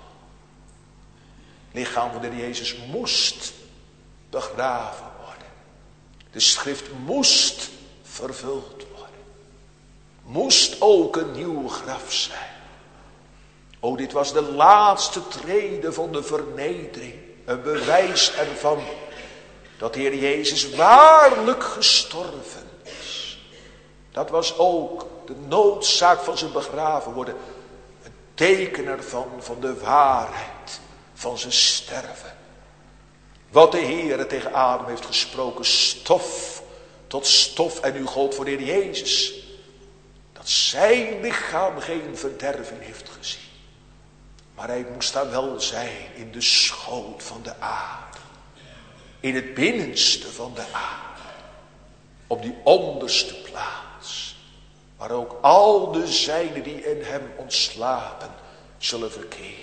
B: Het lichaam van de Heer Jezus moest begraven worden. De schrift moest vervuld worden. Moest ook een nieuw graf zijn. O, dit was de laatste trede van de vernedering. Een bewijs ervan dat de Heer Jezus waarlijk gestorven is. Dat was ook de noodzaak van zijn begraven worden. Een teken ervan, van de waarheid van zijn sterven. Wat de Heer tegen Adam heeft gesproken, stof tot stof, en u gold voor de Heer Jezus. Dat zijn lichaam geen verderving heeft gezien. Maar hij moest daar wel zijn in de schoot van de aarde. In het binnenste van de aarde. op die onderste plaats, waar ook al de zijnen die in hem ontslapen zullen verkeren.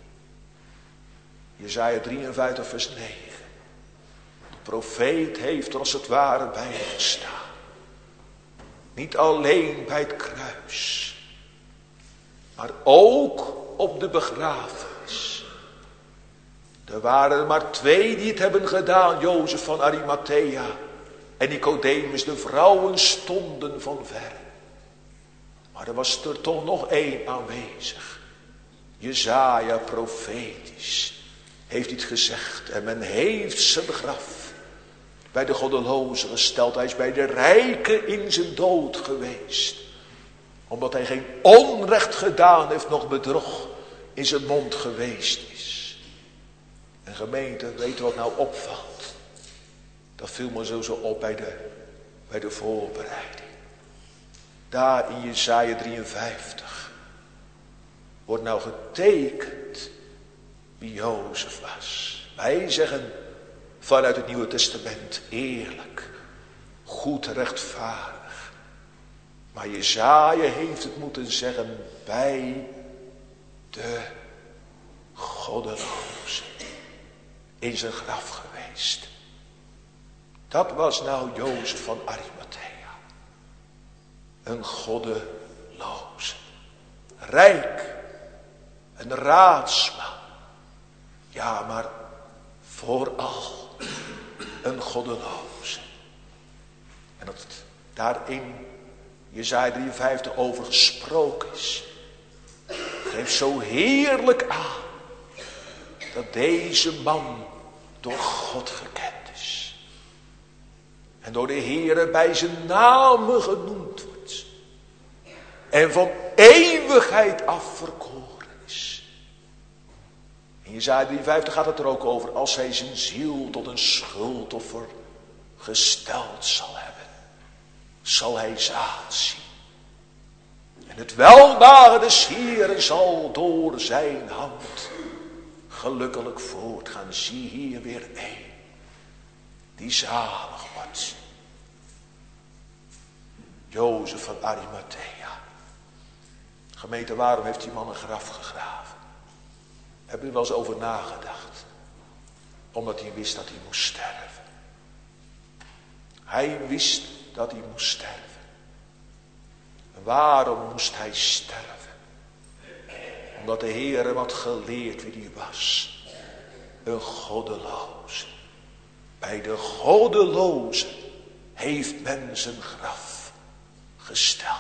B: Jesaja 53 vers 9. De profeet heeft er als het ware bij gestaan. Niet alleen bij het kruis, maar ook op de begrafenis. Er waren er maar 2 die het hebben gedaan, Jozef van Arimathea en Nicodemus. De vrouwen stonden van ver. Maar er was er toch nog 1 aanwezig. Jesaja profetisch heeft iets gezegd. En men heeft zijn graf bij de goddeloze gesteld. Hij is bij de rijke in zijn dood geweest. Omdat hij geen onrecht gedaan heeft, nog bedrog in zijn mond geweest is. En gemeente, weet wat nou opvalt? Dat viel me zo op bij de voorbereiding. Daar in Jesaja 53 wordt nou getekend wie Jozef was. Wij zeggen vanuit het Nieuwe Testament eerlijk, goed, rechtvaardig. Maar Jesaja heeft het moeten zeggen bij de goddeloze in zijn graf geweest. Dat was nou Jozef van Arimathea. Een goddeloze. Rijk. Een raadsman. Ja, maar vooral een goddeloze. En dat daarin Jesaja 53 over gesproken is. Geeft zo heerlijk aan dat deze man door God gekend is. En door de Heere bij zijn namen genoemd wordt. En van eeuwigheid af verkoren is. In Jesaja 53 gaat het er ook over. Als hij zijn ziel tot een schuldoffer gesteld zal hebben. Zal hij zaad zien. En het weldagen des Heeren zal door zijn hand gelukkelijk voortgaan. Zie hier weer 1 die zalig wordt. Jozef van Arimathea. Gemeente, waarom heeft die man een graf gegraven? Heb je er wel eens over nagedacht? Omdat hij wist dat hij moest sterven. Hij wist dat hij moest sterven. En waarom moest hij sterven? Omdat de Heer hem had geleerd wie hij was. Een goddeloze. Bij de goddeloze heeft men zijn graf gesteld.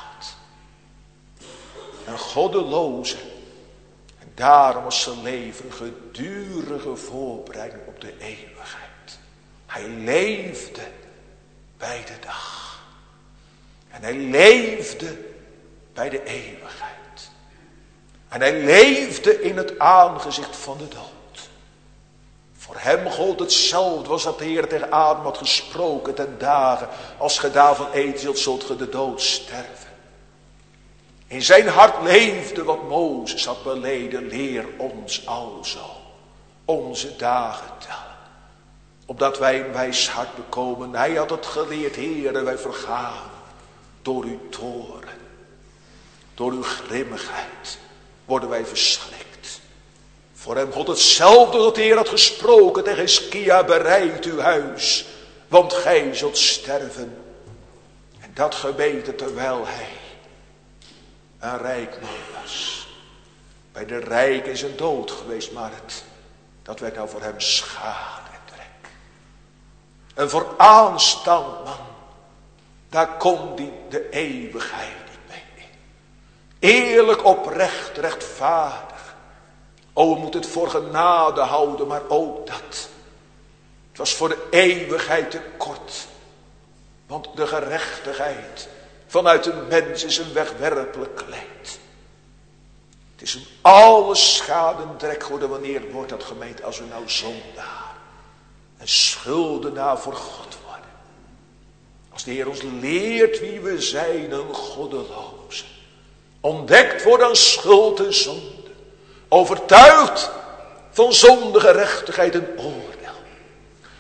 B: Een goddeloze. En daarom was zijn leven gedurige voorbereiding op de eeuwigheid. Hij leefde bij de dag. En hij leefde bij de eeuwigheid. En hij leefde in het aangezicht van de dood. Voor hem gold hetzelfde, was dat de Heer tegen Adam had gesproken ten dagen. Als ge daarvan eet, zult ge de dood sterven. In zijn hart leefde wat Mozes had beleden. Leer ons alzo onze dagen tellen. Opdat wij een wijs hart bekomen. Hij had het geleerd, Heere, wij vergaan door uw toren. Door uw grimmigheid worden wij verschrikt. Voor hem God hetzelfde dat de Heer had gesproken tegen Hiskia, bereid uw huis, want gij zult sterven. En dat gebeten terwijl hij een rijk man was. Bij de rijk is een dood geweest, maar dat werd nou voor hem schade en drek. Een vooraanstaand man, daar kon hij de eeuwigheid niet mee in. Eerlijk, oprecht, rechtvaardig. O, we moeten het voor genade houden, maar ook dat. Het was voor de eeuwigheid te kort. Want de gerechtigheid vanuit een mens is een wegwerpelijk kleed. Het is een alle schade en drek geworden. Wanneer wordt dat gemeend als we nou zondaar en schuldenaar voor God worden. Als de Heer ons leert wie we zijn, een goddeloze. Ontdekt wordt aan schuld en zonde. Overtuigd van zonde, gerechtigheid en oordeel.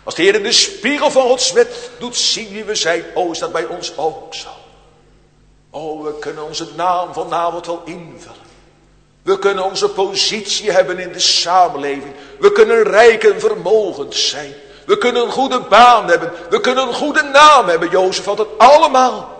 B: Als de Heer in de spiegel van Gods wet doet zien wie we zijn, is dat bij ons ook zo. We kunnen onze naam vanavond wel invullen. We kunnen onze positie hebben in de samenleving. We kunnen rijk en vermogend zijn. We kunnen een goede baan hebben. We kunnen een goede naam hebben. Jozef had het allemaal.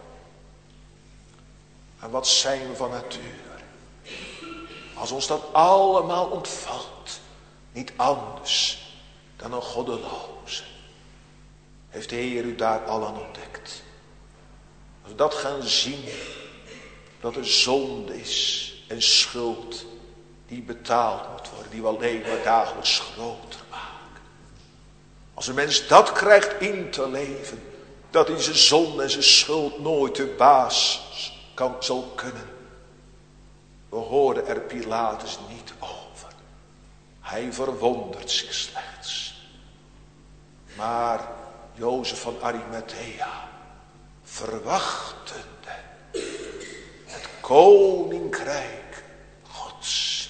B: En wat zijn we van natuur? Als ons dat allemaal ontvalt. Niet anders dan een goddeloze. Heeft de Heer u daar al aan ontdekt. Als we dat gaan zien. Dat er zonde is. En schuld. Die betaald moet worden. Die we alleen maar dagelijks groter maken. Als een mens dat krijgt in te leven. Dat hij zijn zonde en zijn schuld nooit de baas zal kunnen. We horen er Pilatus niet over. Hij verwondert zich slechts. Maar Jozef van Arimathea, verwachtende het koninkrijk Gods,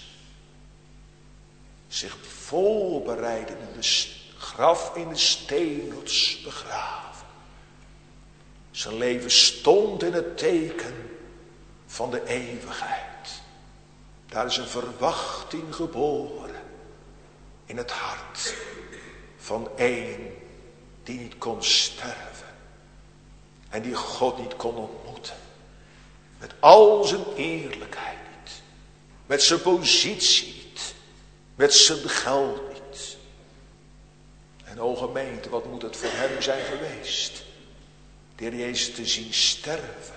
B: zich voorbereiden in de graf in de steenrots begraven. Zijn leven stond in het teken van de eeuwigheid. Daar is een verwachting geboren in het hart van een die niet kon sterven en die God niet kon ontmoeten. Met al zijn eerlijkheid niet, met zijn positie niet, met zijn geld niet. En gemeente, wat moet het voor hem zijn geweest? De Heer Jezus te zien sterven.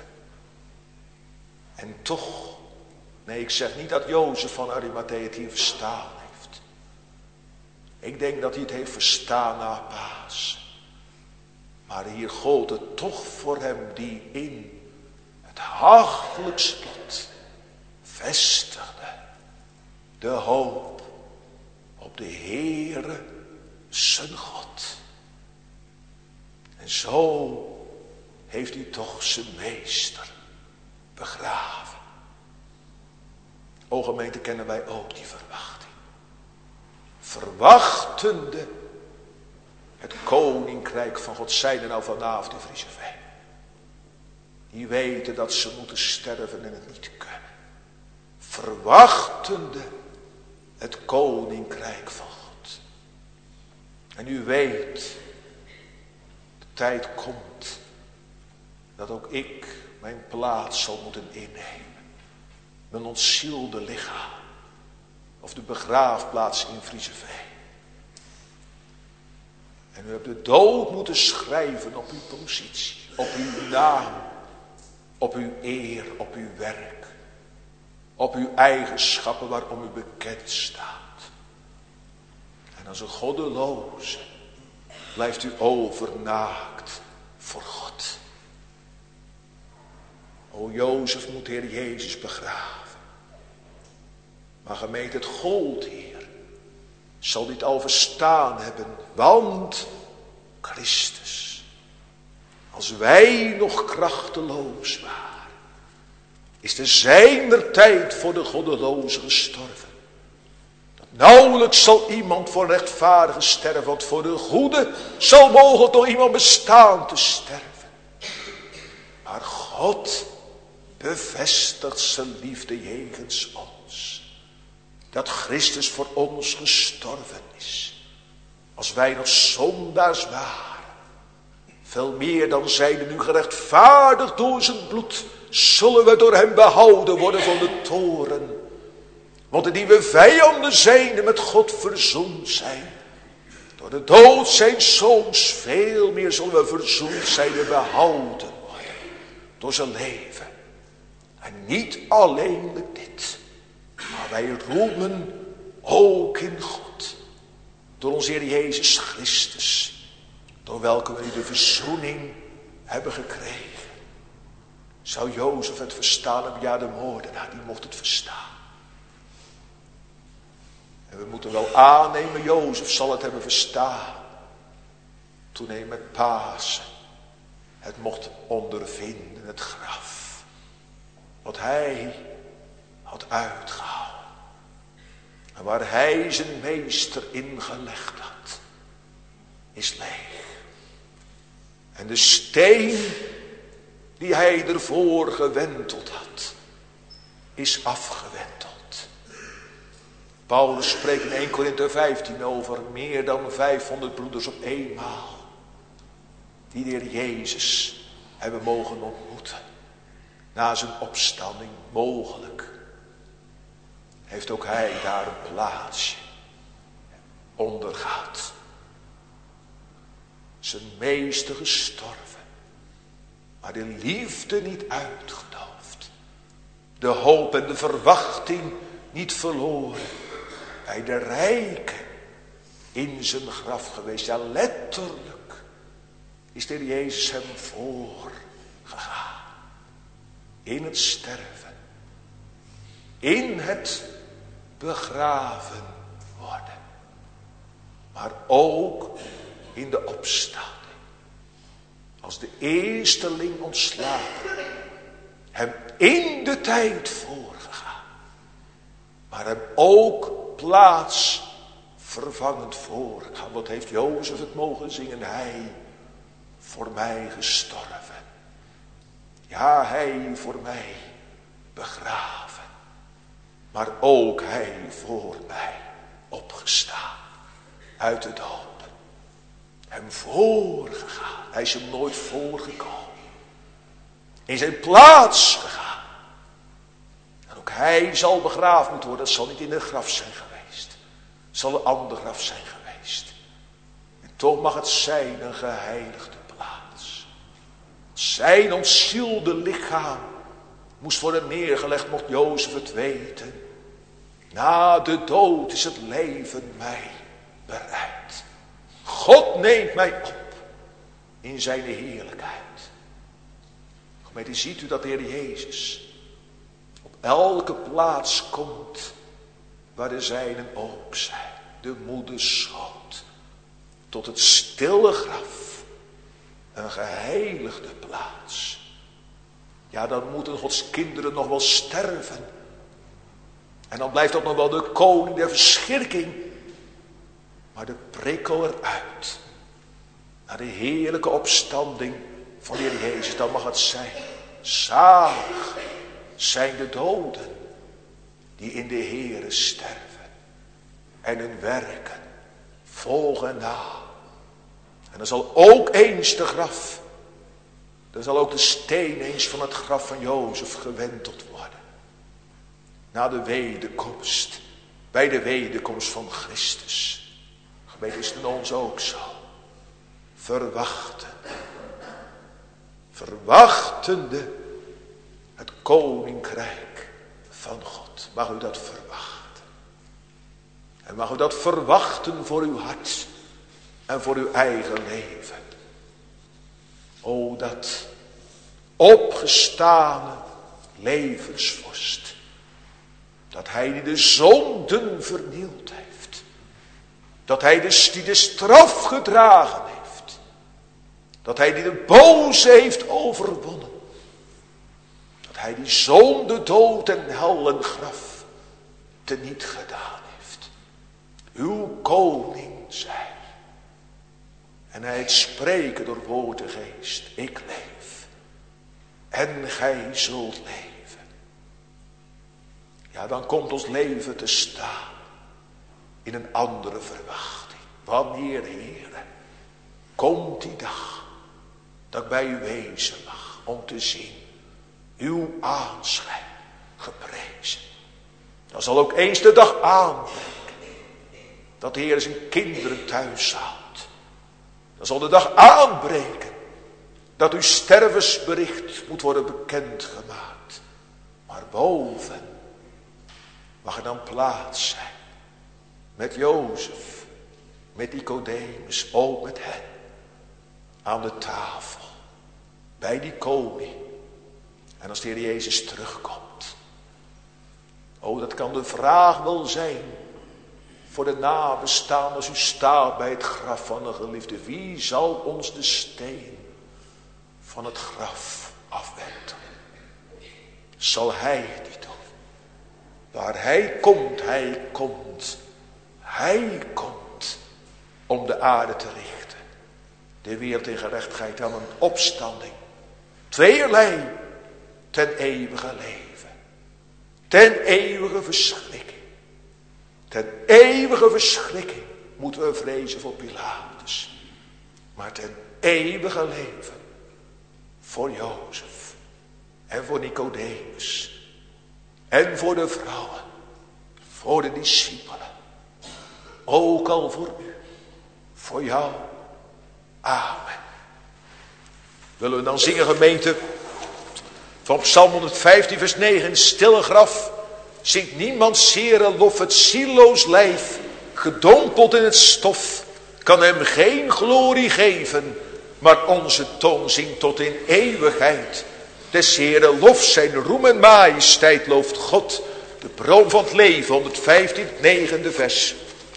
B: En toch, nee, ik zeg niet dat Jozef van Arimathea het hier verstaan heeft. Ik denk dat hij het heeft verstaan na Pasen. Maar hier gold het toch voor hem die in het hachelijk slot vestigde de hoop op de Heere zijn God. En zo heeft hij toch zijn meester begraven. O gemeente, kennen wij ook die verwachting. Verwachtende het koninkrijk van God. Zijn er nou vanavond in Friese Veen. Die weten dat ze moeten sterven en het niet kunnen. Verwachtende het koninkrijk van God. En u weet, de tijd komt dat ook ik mijn plaats zal moeten innemen. Mijn ontzielde lichaam. Of de begraafplaats in Friese Veen. En u hebt de dood moeten schrijven op uw positie. Op uw naam. Op uw eer. Op uw werk. Op uw eigenschappen waarom u bekend staat. En als een goddeloze blijft u overnaakt voor God. O Jozef moet de Heer Jezus begraven. Maar gemeente, het gold hier zal dit al verstaan hebben. Want Christus, als wij nog krachteloos waren, is de zijnertijd voor de goddeloze gestorven. Dat nauwelijks zal iemand voor rechtvaardige sterven, want voor de goede zal mogelijk door iemand bestaan te sterven. Maar God bevestigt zijn liefde jegens ons. Dat Christus voor ons gestorven is. Als wij nog zondaars waren. Veel meer dan zijnde nu gerechtvaardigd door zijn bloed. Zullen we door hem behouden worden van de toren. Want indien we vijanden zijn en met God verzoend zijn. Door de dood zijn zoons veel meer zullen we verzoend zijn en behouden worden. Door zijn leven. En niet alleenlijk dit. Maar wij roemen ook in God. Door onze Heer Jezus Christus. Door welke we de verzoening hebben gekregen. Zou Jozef het verstaan hebben? Ja, de moordenaar, die mocht het verstaan. En we moeten wel aannemen, Jozef zal het hebben verstaan. Toen hij met Pasen het mocht ondervinden, het graf. Wat hij had uitgehaald. En waar hij zijn meester ingelegd had. is leeg. En de steen die hij ervoor gewenteld had, is afgewenteld. Paulus spreekt in 1 Korinthe 15 over meer dan 500 broeders op eenmaal, die de Heer Jezus hebben mogen ontmoeten. Na zijn opstanding mogelijk heeft ook hij daar een plaatsje onder gehad. Zijn meester gestorven, maar de liefde niet uitgedoofd. De hoop en de verwachting niet verloren. Bij de rijken in zijn graf geweest. Ja, letterlijk is de Heer Jezus hem voorgegaan. In het sterven. In het begraven worden. Maar ook in de opstanding. Als de eersteling ontslapen. Hem in de tijd voorgegaan. Maar hem ook plaats vervangend voorgegaan. Wat heeft Jozef het mogen zingen? Hij voor mij gestorven. Ja, hij voor mij begraven. Maar ook hij voor mij opgestaan. Uit de dood. Hem voorgegaan. Hij is hem nooit voorgekomen. In zijn plaats gegaan. En ook hij zal begraven moeten worden. Dat zal niet in een graf zijn geweest. Het zal een ander graf zijn geweest. En toch mag het zijn een geheiligde plaats. Zijn ontzielde lichaam moest worden neergelegd, mocht Jozef het weten. Na de dood is het leven mij bereid. God neemt mij op in zijn heerlijkheid. Gemeente, ziet u dat de Heer Jezus op elke plaats komt waar de zijnen ook zijn. De moederschoot tot het stille graf. Een geheiligde plaats. Ja, dan moeten Gods kinderen nog wel sterven. En dan blijft dat nog wel de koning der verschrikking. Maar de prikkel eruit. Naar de heerlijke opstanding van de Heer Jezus. Dan mag het zijn. Zalig zijn de doden die in de Heere sterven. En hun werken volgen na. En dan zal ook eens de graf. Dan zal ook de steen eens van het graf van Jozef gewenteld worden. Na de wederkomst. Bij de wederkomst van Christus. Gemeente, is het in ons ook zo. Verwachten. Verwachtende het koninkrijk van God. Mag u dat verwachten. En mag u dat verwachten voor uw hart. En voor uw eigen leven. O, dat opgestane levensvorst. Dat hij die de zonden vernield heeft. Dat hij die de straf gedragen heeft. Dat hij die de boze heeft overwonnen. Dat hij die zonde, dood en hel en graf teniet gedaan heeft. Uw koning zij. En hij het spreken door woord en geest. Ik leef. En gij zult leven. Ja, dan komt ons leven te staan. In een andere verwachting. Wanneer, Heere, komt die dag. Dat ik bij u wezen mag. Om te zien. Uw aanschijn geprezen. Dan zal ook eens de dag aanbreken. Dat de Heer zijn kinderen thuis houdt. Dan zal de dag aanbreken. Dat uw stervensbericht moet worden bekendgemaakt. Maar boven mag er dan plaats zijn. Met Jozef. Met Nicodemus. Ook met hen. Aan de tafel. Bij die koning. En als de Heer Jezus terugkomt. Oh, dat kan de vraag wel zijn. Voor de nabestaanden als u staat bij het graf van een geliefde. Wie zal ons de steen van het graf afwentelen? Zal hij het niet doen? Waar hij komt, hij komt. Hij komt om de aarde te richten. de wereld in gerechtigheid dan een opstanding. Tweeërlei, ten eeuwige leven. Ten eeuwige verschrikking. Ten eeuwige verschrikking moeten we vrezen voor Pilatus. Maar ten eeuwige leven voor Jozef. En voor Nicodemus. En voor de vrouwen. Voor de discipelen. Ook al voor u. Voor jou. Amen. Willen we dan zingen, gemeente, van Psalm 115 vers 9. In stille graf zingt niemand zere lof. Het zieloos lijf, gedompeld in het stof, kan hem geen glorie geven. Maar onze tong zingt tot in eeuwigheid. Des Heere lof, zijn roem en majesteit looft God. De bron van het leven, 115, 9e vers.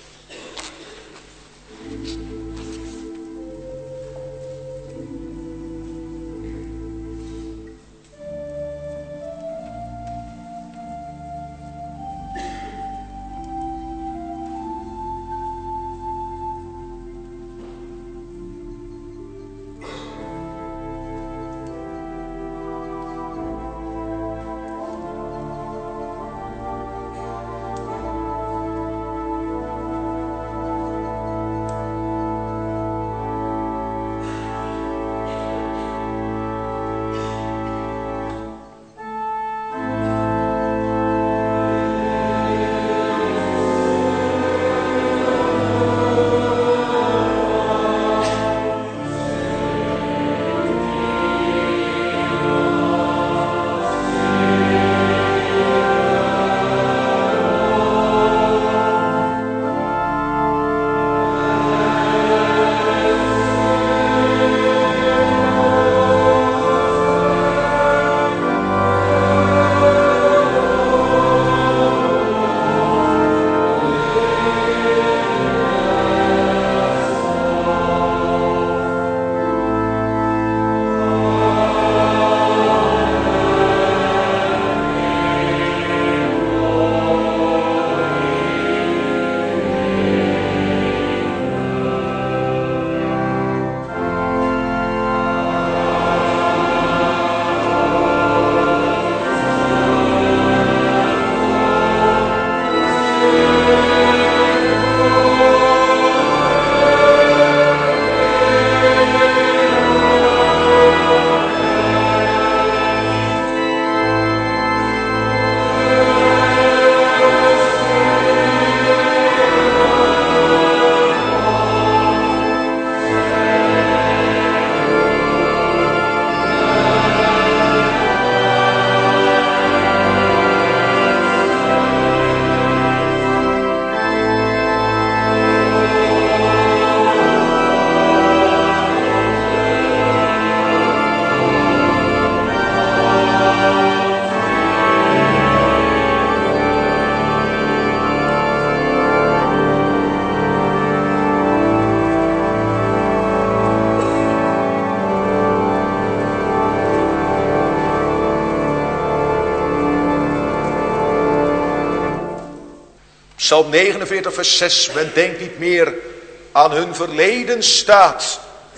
B: Psalm 49 vers 6. Men denkt niet meer aan hun verleden staat.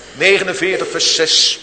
B: 49 vers 6.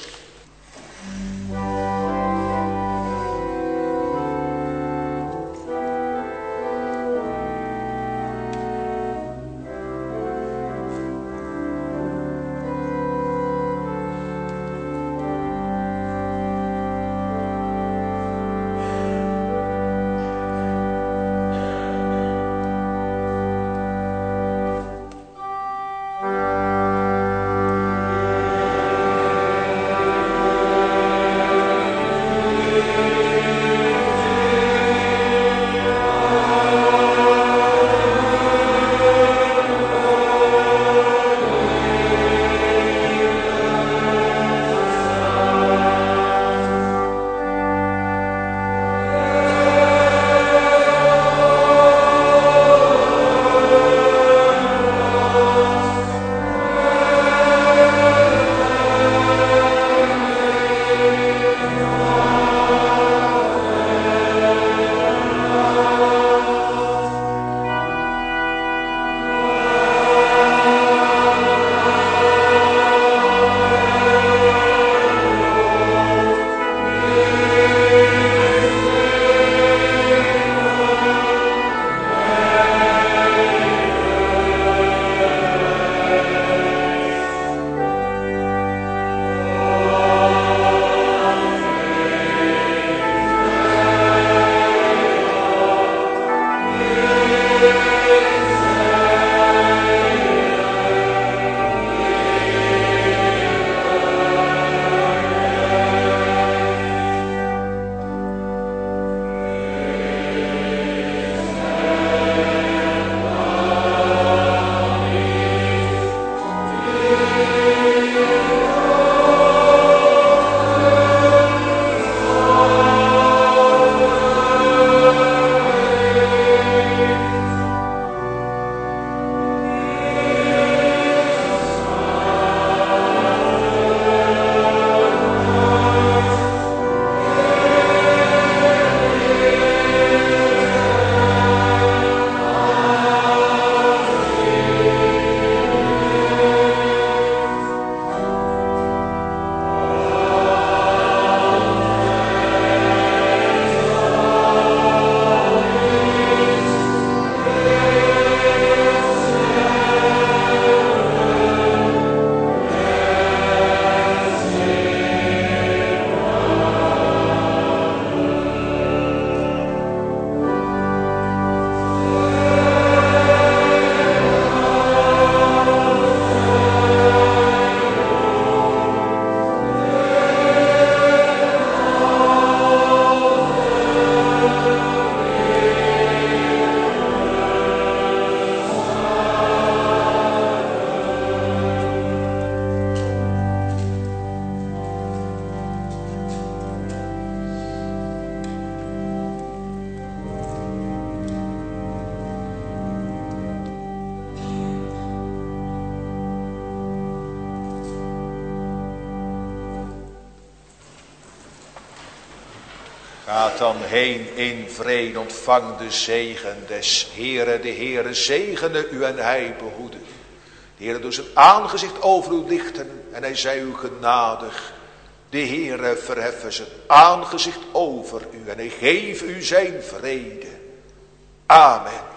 B: Gaat dan heen in vrede, ontvang de zegen des Heeren. De Heere zegene u en hij behoede. De Heere doet zijn aangezicht over u lichten en hij zij u genadig. De Heere verheffen zijn aangezicht over u en hij geeft u zijn vrede. Amen.